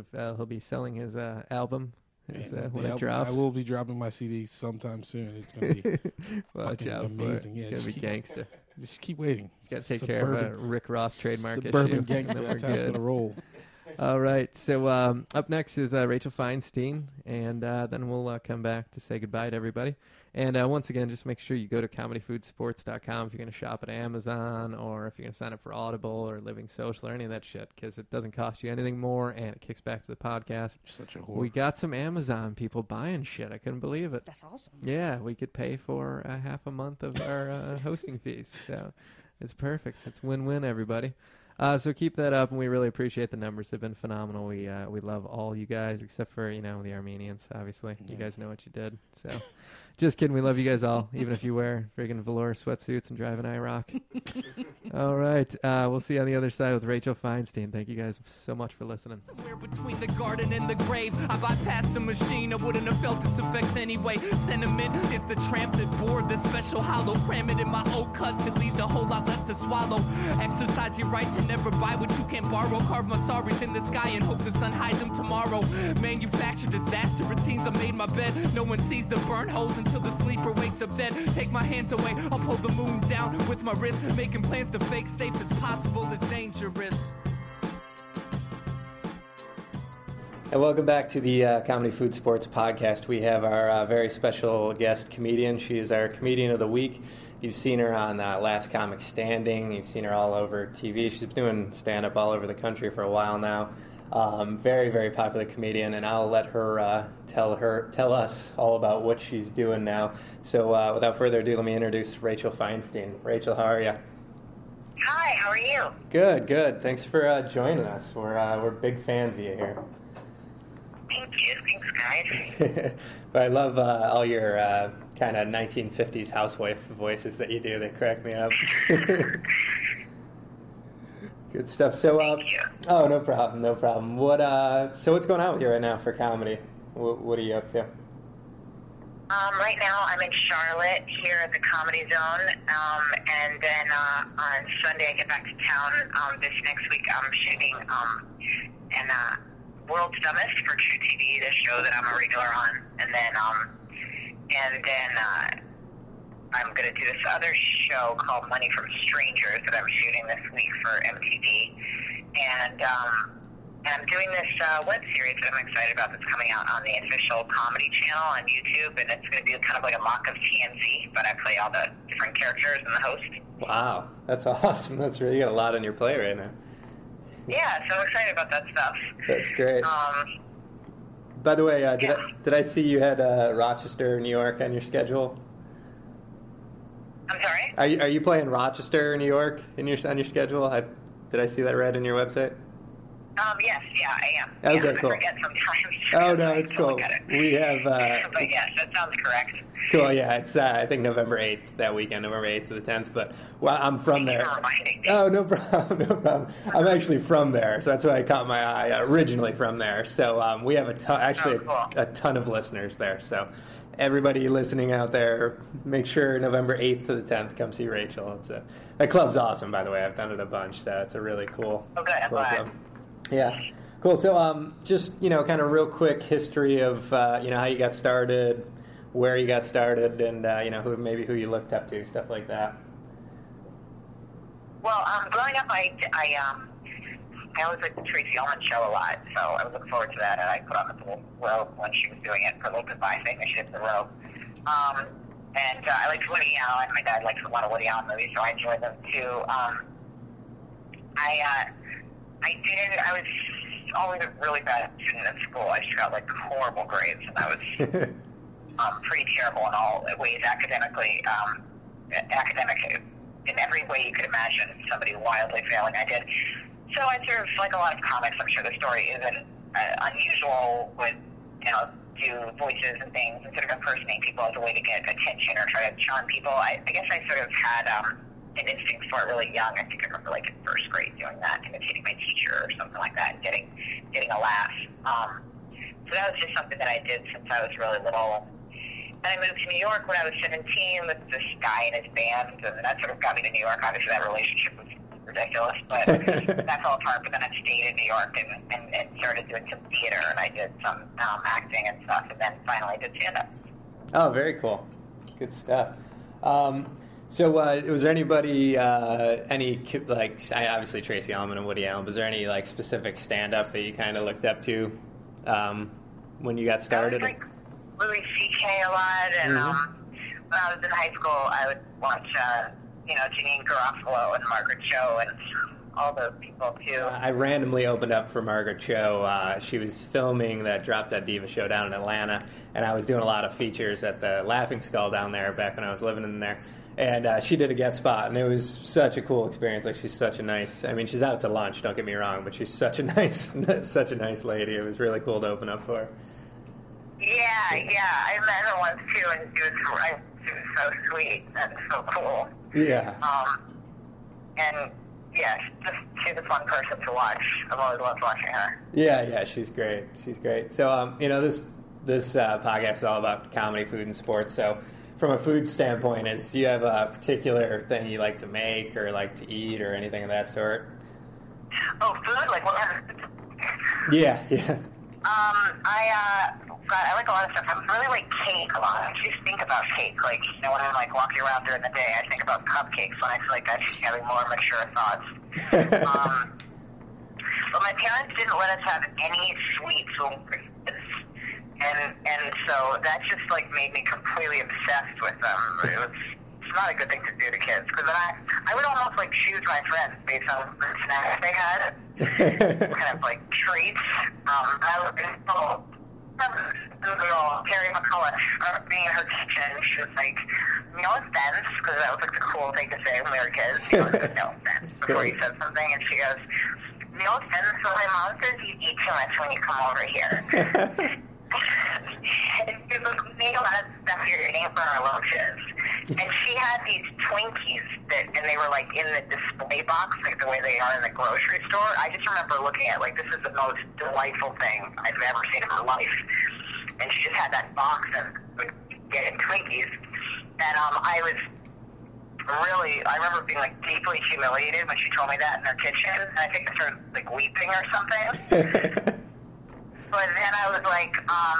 be selling his album. His, And when the it album- drops. I will be dropping my CD sometime soon. It's going to be Watch fucking out amazing. for it. Yeah, It's just gonna be gangster. just keep waiting. Got to take care of a Rick Ross trademark Suburban issue. gangster. and then That's we're how it's good. going to roll. All right. So up next is Rachel Feinstein, and then we'll come back to say goodbye to everybody. And once again, just make sure you go to comedyfoodsports.com if you're going to shop at Amazon or if you're going to sign up for Audible or Living Social or any of that shit, because it doesn't cost you anything more, and it kicks back to the podcast. You're such a whore. We got some Amazon people buying shit. I couldn't believe it. That's awesome. Yeah, we could pay for half a month of our hosting fees. So it's perfect. It's win-win, everybody. So keep that up, and we really appreciate the numbers. They've been phenomenal. We love all you guys, except for, the Armenians, obviously. You guys know what you did. So just kidding. We love you guys all, even if you wear friggin' velour sweatsuits and drive an IROC. All right. We'll see you on the other side with Rachel Feinstein. Thank you guys so much for listening. Somewhere between the garden and the grave, I bypassed the machine. I wouldn't have felt its effects anyway. Sentiment is the tramp that bore this special hollow. Cram it in my old cuts, it leaves a whole lot left to swallow. Exercise your right to never buy what you can't borrow. Carve my sorries in the sky and hope the sun hides them tomorrow. Manufactured disaster, it seems I made my bed. No one sees the burn holes until the sleeper wakes up dead. Take my hands away, I'll pull the moon down with my wrist. Making plans to fake safe as possible is dangerous. And welcome back to the Comedy Food Sports Podcast. We have our very special guest comedian. She is our Comedian of the Week. You've seen her on Last Comic Standing. You've seen her all over TV. She's been doing stand-up all over the country for a while now. Very, very popular comedian, and I'll let her tell us all about what she's doing now. So without further ado, let me introduce Rachel Feinstein. Rachel, how are you? Hi, how are you? Good. Thanks for joining us. We're big fans of you here. Thank you. Thanks, guys. But I love all your kind of 1950s housewife voices that you do. They crack me up. Good stuff. So, Thank you. Oh, no problem. So what's going on with you right now for comedy? What are you up to? Right now, I'm in Charlotte here at the Comedy Zone, and then on Sunday I get back to town. This next week I'm shooting in World's Dumbest for True TV, the show that I'm a regular on, and then I'm going to do this other show called Money from Strangers that I'm shooting this week for MTV. And I'm doing this web series that I'm excited about that's coming out on the official comedy channel on YouTube. And it's going to be kind of like a mock of TMZ, but I play all the different characters and the host. Wow, that's awesome. That's really, you got a lot on your plate right now. Yeah, so I'm excited about that stuff. That's great. By the way, did I see you had Rochester, New York on your schedule? I'm sorry? Are you playing Rochester, New York on your schedule? Did I see that right on your website? Yes, yeah, I am. Okay, yeah, cool. I forget sometimes. Oh, no, it's cool. We have... but yes, that sounds correct. Cool, yeah, it's I think November 8th, that weekend, November 8th to the 10th, but I'm from there. Oh, no problem, no problem. I'm actually from there, so that's why I caught my eye, originally from there. So we have a ton of listeners there, so everybody listening out there, make sure November 8th to the 10th, come see Rachel. That club's awesome, by the way. I've done it a bunch, so it's a really cool, cool club. Yeah, cool. So just, kind of real quick history of, how you got started, where you got started, and, who you looked up to, stuff like that. Well, growing up, I always liked the Tracy Ullman show a lot, so I was looking forward to that, and I put on the little robe when she was doing it for a little goodbye thing, and she did the robe. And I liked Woody Allen. My dad liked a lot of Woody Allen movies, so I enjoyed them too. I was always a really bad student in school. I just got horrible grades, and I was pretty terrible in all ways academically. Academic in every way you could imagine, somebody wildly failing. I did. So I sort of, like a lot of comics, I'm sure the story isn't unusual, would do voices and things and sort of impersonate people as a way to get attention or try to charm people. I guess I sort of had an instinct for it really young. I think I remember in first grade doing that, imitating my teacher or something like that, and getting a laugh. So that was just something that I did since I was really little. Then I moved to New York when I was 17 with this guy and his band, and that sort of got me to New York. Obviously, that relationship was ridiculous, but that fell apart. But then I stayed in New York and started doing some theater, and I did some acting and stuff, and then finally did stand-up. Oh, very cool. Good stuff. So was there anybody, obviously Tracy Ullman and Woody Allen, was there any specific stand-up that you kind of looked up to when you got started? I was Louis C.K. a lot, and when I was in high school, I would watch, Janine Garofalo and Margaret Cho and all those people, too. I randomly opened up for Margaret Cho. She was filming that Drop Dead Diva show down in Atlanta, and I was doing a lot of features at the Laughing Skull down there back when I was living in there. And she did a guest spot, and it was such a cool experience. She's such a nice, she's out to lunch, don't get me wrong, but she's such a nice lady. It was really cool to open up for her. Yeah, I met her once, too, and she was so sweet and so cool. Yeah. And, yeah, she's a fun person to watch. I've always loved watching her. Yeah, she's great. So, this podcast is all about comedy, food, and sports, so from a food standpoint, do you have a particular thing you like to make or like to eat or anything of that sort? Oh, food? What? Yeah. I like a lot of stuff. I really like cake a lot. I just think about cake. When I'm walking around during the day, I think about cupcakes when I feel like I should be having more mature thoughts. But my parents didn't let us have any sweets when we were kids. And so that just made me completely obsessed with them. It's not a good thing to do to kids, because then I would almost choose my friends based on the snacks they had, kind of treats. I would girl, Terry McCullough, being in her kitchen, she was no offense, because that was the cool thing to say when we were kids. No offense before you said something, and she goes, no offense, but my mom says you eat too much when you come over here. And she made a lot of stuff you're eating for our lunches. And she had these Twinkies and they were in the display box, the way they are in the grocery store. I just remember looking at this is the most delightful thing I've ever seen in my life. And she just had that box and would get Twinkies. And I remember being deeply humiliated when she told me that in her kitchen. And I think I started weeping or something. But then I was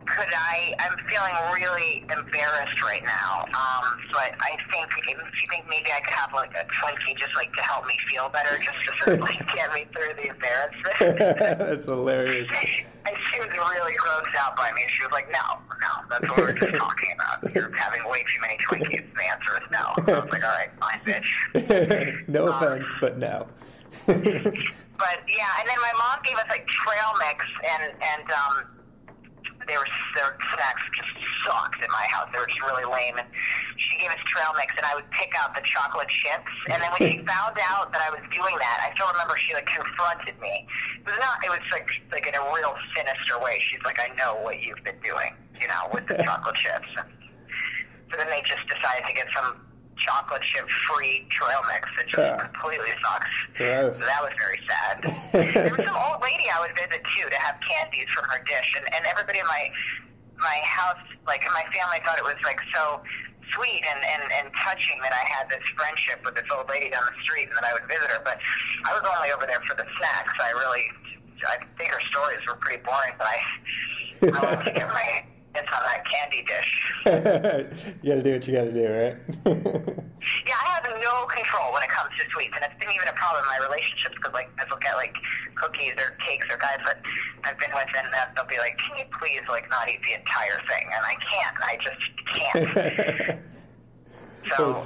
I'm feeling really embarrassed right now. But I think if you think maybe I could have like a Twinkie just like to help me feel better, just to sort of like get me through the embarrassment. That's hilarious. And she was really grossed out by me. She was like, no, that's what we were just talking about. You're having way too many Twinkies. The answer is no. So I was like, all right, fine, bitch. No offense, but no. But yeah, and then my mom gave us like trail mix, and their snacks just sucked in my house. They were just really lame. And she gave us trail mix, and I would pick out the chocolate chips. And then when she found out that I was doing that, I still remember she like confronted me. It was like in a real sinister way. She's like, I know what you've been doing, with the chocolate chips. And so then they just decided to get some chocolate chip free trail mix that just completely sucks. Gross. So that was very sad. There was some old lady I would visit too to have candies from her dish, and everybody in my house, like in my family, thought it was like so sweet and touching that I had this friendship with this old lady down the street and that I would visit her. But I was only over there for the snacks. I think her stories were pretty boring, but I wanted to get my hands on that candy dish. You gotta do what you gotta do, right? Yeah, I have no control when it comes to sweets, and it's been even a problem in my relationships because, like, I look at like cookies or cakes or guys that I've been with, and they'll be like, "Can you please like not eat the entire thing?" And I can't. I just can't. So,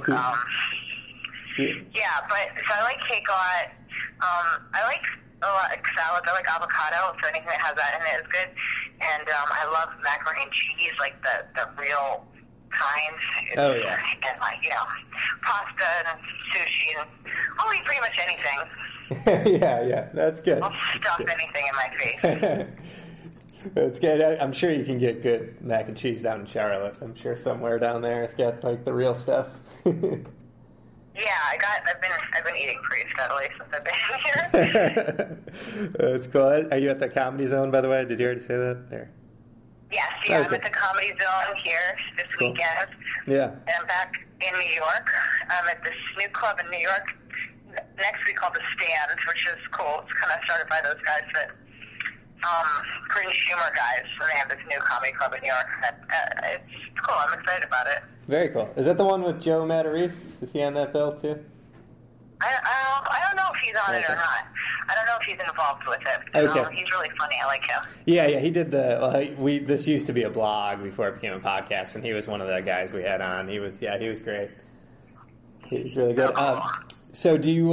yeah, but so I like cake a lot. I like a lot of salads. I like avocado, so anything that has that in it is good. And I love macaroni and cheese, like the real kinds. Oh, yeah. And like, pasta and sushi, and I'll eat pretty much anything. Yeah, that's good. I'll stuff anything in my face. That's good. I'm sure you can get good mac and cheese down in Charlotte. I'm sure somewhere down there it's got like the real stuff. Yeah, I've been eating pretty steadily since I've been here. That's cool. Are you at the Comedy Zone, by the way? Did you already say that? Or? Yes, yeah, okay. I'm at the Comedy Zone here this weekend. Yeah. And I'm back in New York. I'm at this new club in New York next week called The Stand, which is cool. It's kind of started by those guys that Green Schumer guys, and they have this new comedy club in New York. It's cool. I'm excited about it. Very could is that the one with Joe Matarese? Is he on that bill too? I don't know if he's on it or not. I don't know if he's involved with it. Okay. He's really funny. I like him. Yeah, he did this used to be a blog before it became a podcast, and he was one of the guys we had on. He was great. He was really good. Cool. So do you,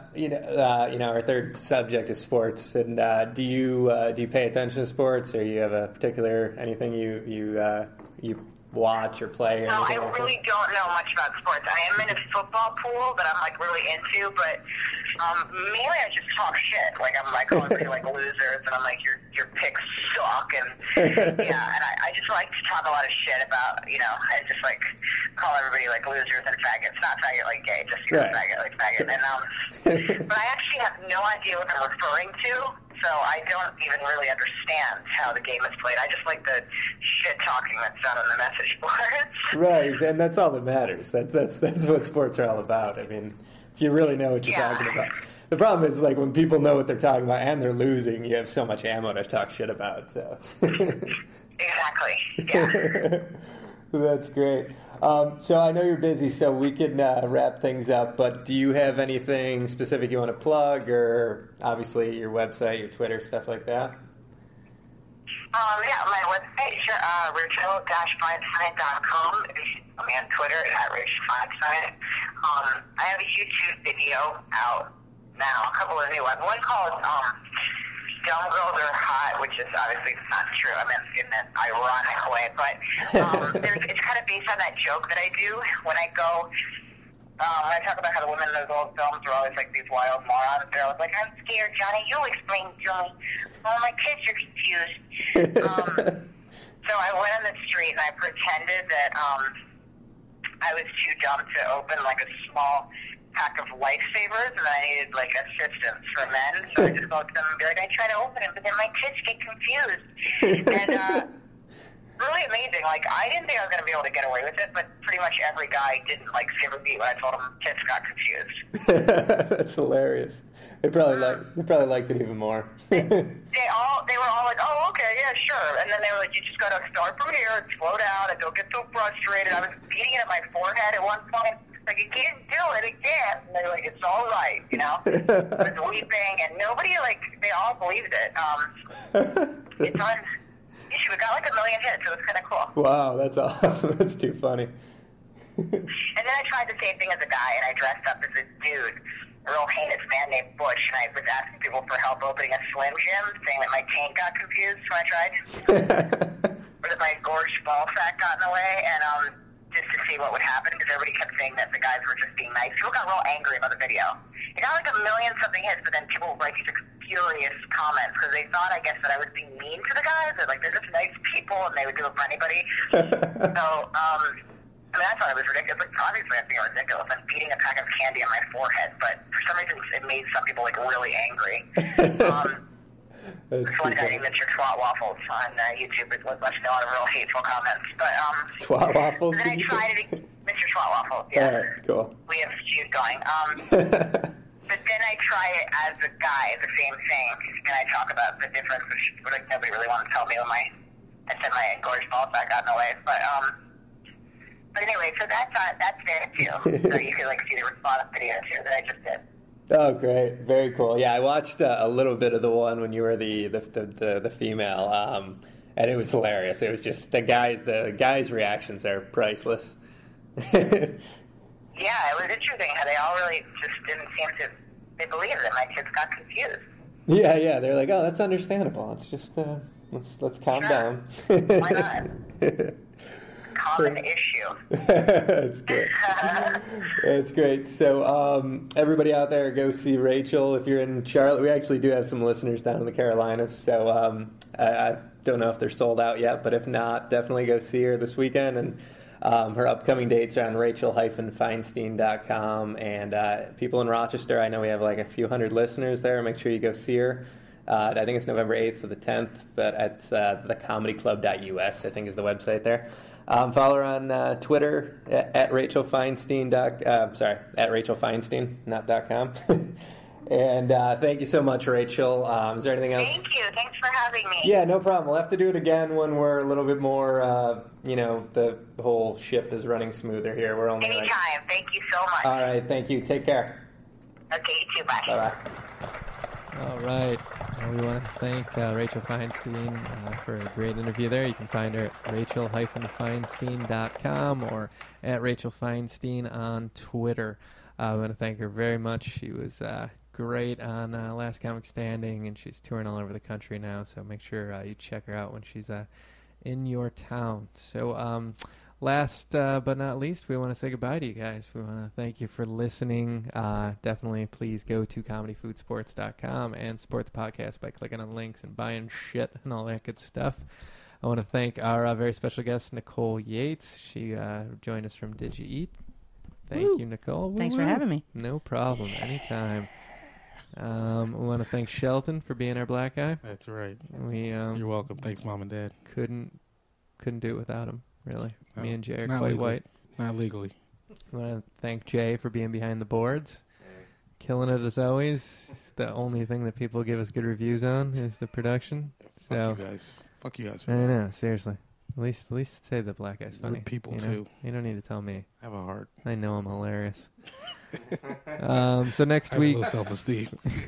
our third subject is sports, and do you pay attention to sports, or you have a particular anything you watch or play? Or no, I like really don't know much about sports. I am in a football pool that I'm like really into, but mainly I just talk shit. Like I'm like calling people like losers, and I'm like your picks suck, and yeah, and I just like to talk a lot of shit about I just like call everybody like losers and faggots. Not faggot like gay, just right. Faggot like faggot. And but I actually have no idea what I'm referring to. So I don't even really understand how the game is played. I just like the shit talking that's done on the message boards. Right, and that's all that matters. That's what sports are all about. I mean, if you really know what you're talking about. The problem is, like, when people know what they're talking about and they're losing, you have so much ammo to talk shit about. So. Exactly. Yeah. That's great. So I know you're busy, so we can wrap things up, but do you have anything specific you want to plug, or obviously your website, your Twitter, stuff like that? Yeah, my website, Rachel-Feinstein.com. I'm on Twitter at Rachel-Feinstein. I have a YouTube video out now, a couple of new ones. One called Dumb Girls Are Hot, which is obviously not true. I mean, in an ironic way, but it's kind of based on that joke that I do when I go. When I talk about how the women in those old films are always like these wild morons. They're always like, "I'm scared, Johnny. You explain to me." Oh, my kids are confused. So I went on the street and I pretended that I was too dumb to open like a small pack of lifesavers, and I needed like assistance for men. So I just go up to them and be like, I try to open it, but then my kids get confused. And really amazing. Like, I didn't think I was going to be able to get away with it, but pretty much every guy didn't like skip a beat when I told them kids got confused. That's hilarious. They probably liked it even more. they were all like, oh, okay, yeah, yeah, sure. And then they were like, you just got to start from here and slow down and don't get so frustrated. I was beating it at my forehead at one point. Like, you can't do it again. And they were like, it's all right, you know? I was weeping, and nobody, like, they all believed it. It's on YouTube. It got like 1 million hits. It was kind of cool. Wow, that's awesome. That's too funny. And then I tried the same thing as a guy, and I dressed up as a dude, a real heinous man named Butch, and I was asking people for help opening a Slim Jim, saying that my tank got confused when I tried, or that my gorged ball sack got in the way, and just to see what would happen, because everybody kept saying that the guys were just being nice. People got real angry about the video. It got like 1 million something hits, but then people would write these furious comments because they thought, I guess, that I was being mean to the guys. They're like, they're just nice people, and they would do it for anybody. So, I mean, I thought it was ridiculous. Like, obviously, I think it was ridiculous. I'm beating a pack of candy on my forehead, but for some reason, it made some people, like, really angry. This one guy named Mr. Twat Waffles on YouTube was left a lot of real hateful comments. But, Twat Waffles? Then I tried it, Mr. Twat Waffles, yeah. All right, cool. We have a feud going. But then I try it as a guy, the same thing, and I talk about the difference, which, like, nobody really wanted to tell me when I said my gorgeous ball sack got in the way. But anyway, so that's there too. So you can, like, see the response video too that I just did. Oh, great! Very cool. Yeah, I watched a little bit of the one when you were the female, and it was hilarious. It was just the guys' reactions are priceless. Yeah, it was interesting how they all really just didn't seem to. They believed that my kids got confused. Yeah, they're like, oh, that's understandable. It's just let's calm down. Why not? Common issue. That's great. That's great. So, everybody out there, go see Rachel. If you're in Charlotte, we actually do have some listeners down in the Carolinas. So, I don't know if they're sold out yet, but if not, definitely go see her this weekend. And her upcoming dates are on Rachel-Feinstein.com. And people in Rochester, I know we have like a few hundred listeners there. Make sure you go see her. I think it's November 8th to the 10th, but it's thecomedyclub.us, I think is the website there. Follow her on Twitter at Rachel Feinstein. At Rachel Feinstein, not .com. And thank you so much, Rachel. Is there anything else? Thank you. Thanks for having me. Yeah, no problem. We'll have to do it again when we're a little bit more, the whole ship is running smoother here. We're only anytime. Thank you so much. All right. Thank you. Take care. Okay, you too. Bye. Bye-bye. All right. We want to thank Rachel Feinstein for a great interview there. You can find her at rachel-feinstein.com or at Rachel Feinstein on Twitter. I want to thank her very much. She was great on Last Comic Standing, and she's touring all over the country now, so make sure you check her out when she's in your town. So last but not least, we want to say goodbye to you guys. We want to thank you for listening. Definitely please go to comedyfoodsports.com and support the podcast by clicking on links and buying shit and all that good stuff. I want to thank our very special guest, Nicole Yates. She joined us from Did You Eat? Thank you, Nicole. Thanks for having me. No problem. Anytime. We want to thank Shelton for being our black guy. That's right. You're welcome. Thanks, Mom and Dad. Couldn't do it without him, really. No, Me and Jay are not quite legally. white. Not legally. I want to thank Jay for being behind the boards. Killing it as always. The only thing that people give us good reviews on is the production. Fuck you guys. Fuck you guys. I know, seriously. At least say the black guy's funny. We're people, too. You don't need to tell me. I have a heart. I know I'm hilarious. So next week... I have low self-esteem.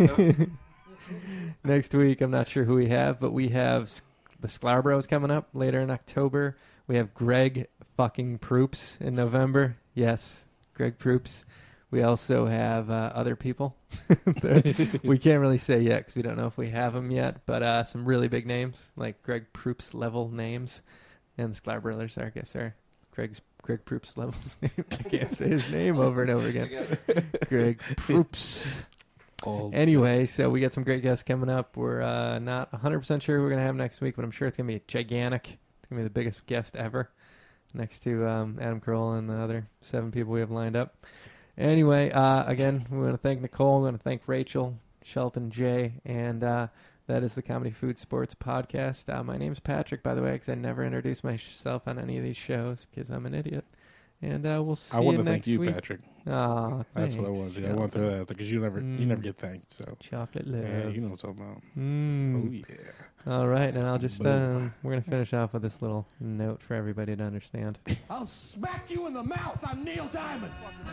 Next week, I'm not sure who we have, but we have the Scarborough coming up later in October. We have Greg fucking Proops in November. Yes, Greg Proops. We also have other people. We can't really say yet because we don't know if we have them yet, but some really big names, like Greg Proops level names. And the Sklar Brothers, I guess, are Greg Proops level's name. I can't say his name over and over again. Greg Proops. Anyway, so we got some great guests coming up. We're not 100% sure who we're going to have next week, but I'm sure it's going to be gigantic. It's going to be the biggest guest ever, next to Adam Carolla and the other 7 people we have lined up. Anyway, again, we want to thank Nicole. We want to thank Rachel, Shelton, Jay, and that is the Comedy Food Sports Podcast. My name's Patrick, by the way, because I never introduce myself on any of these shows because I'm an idiot. And we'll see you next week. I want to thank you, Patrick. Oh, that's what I want to do. I want to throw that out there because you never get thanked. So chocolate love. Yeah, you know what I'm talking about. Mm. Oh yeah. All right, and I'll just, we're going to finish off with this little note for everybody to understand. I'll smack you in the mouth. I'm Neil Diamond.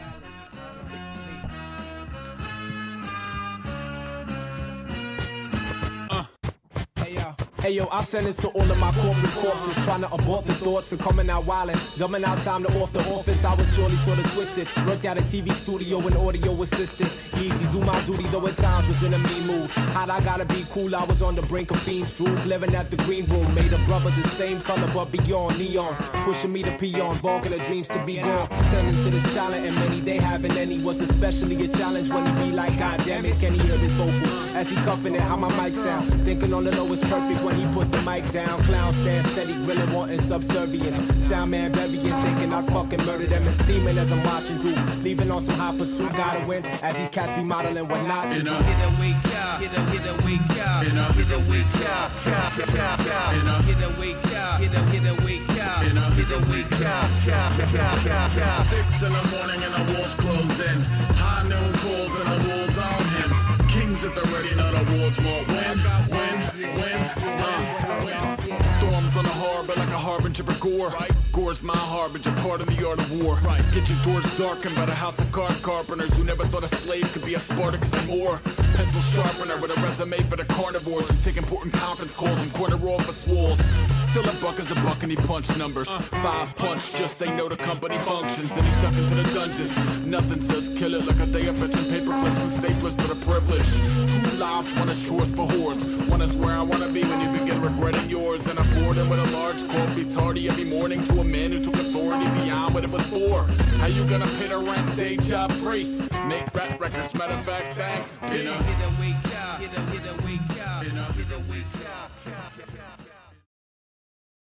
Hey yo, I send this to all of my corporate corpses, trying to abort the thoughts and coming out wildin'. Dumbing out time to off the office, I was surely sort of twisted. Worked at a TV studio and audio assistant. Easy, do my duty, though at times was in a mean mood. How'd I gotta be cool, I was on the brink of fiends. Droop, living at the green room. Made a brother the same color but beyond neon. Pushing me to peon, barking the dreams to be gone. Tending to the talent and many they haven't any. Was especially a challenge when he be like, God damn it, can he hear his vocal? As he cuffing it, how my mic sound. Thinking on the low is perfect when he put the mic down. Clown stand steady, grilling, wanting subservience. Sound man burying, thinking I'd fucking murder them and steaming as I'm watching through. Leaving on some high pursuit, gotta win. As these cats be modeling what not to do. Get a wake up, get a wake up, get a wake up, get a wake up, get a wake up, get a wake up. 6 in the morning and the walls close in. High noon calls and the walls on him. Kings at the ready, now the walls won't win. Storms on the harbor like a harbinger for gore. Gore's my harbinger, part of the art of war. Get your doors darkened by the house of card carpenters who never thought a slave could be a Spartacus and more. Pencil sharpener with a resume for the carnivores who take important conference calls and corner office walls. Still a buck is a buck and he punch numbers. 5 punch, just say no to company functions. And he duck into the dungeons. Nothing says kill it like a day of fetching paper clips and staplers for the privileged. 2 lives, one is chores for whores. One is where I wanna be when you begin regretting yours. And I bored him with a large coffee tardy every morning to a man who took authority beyond what it was for. How you gonna pay the rent, day job free? Make rap records, matter of fact, thanks, Pina.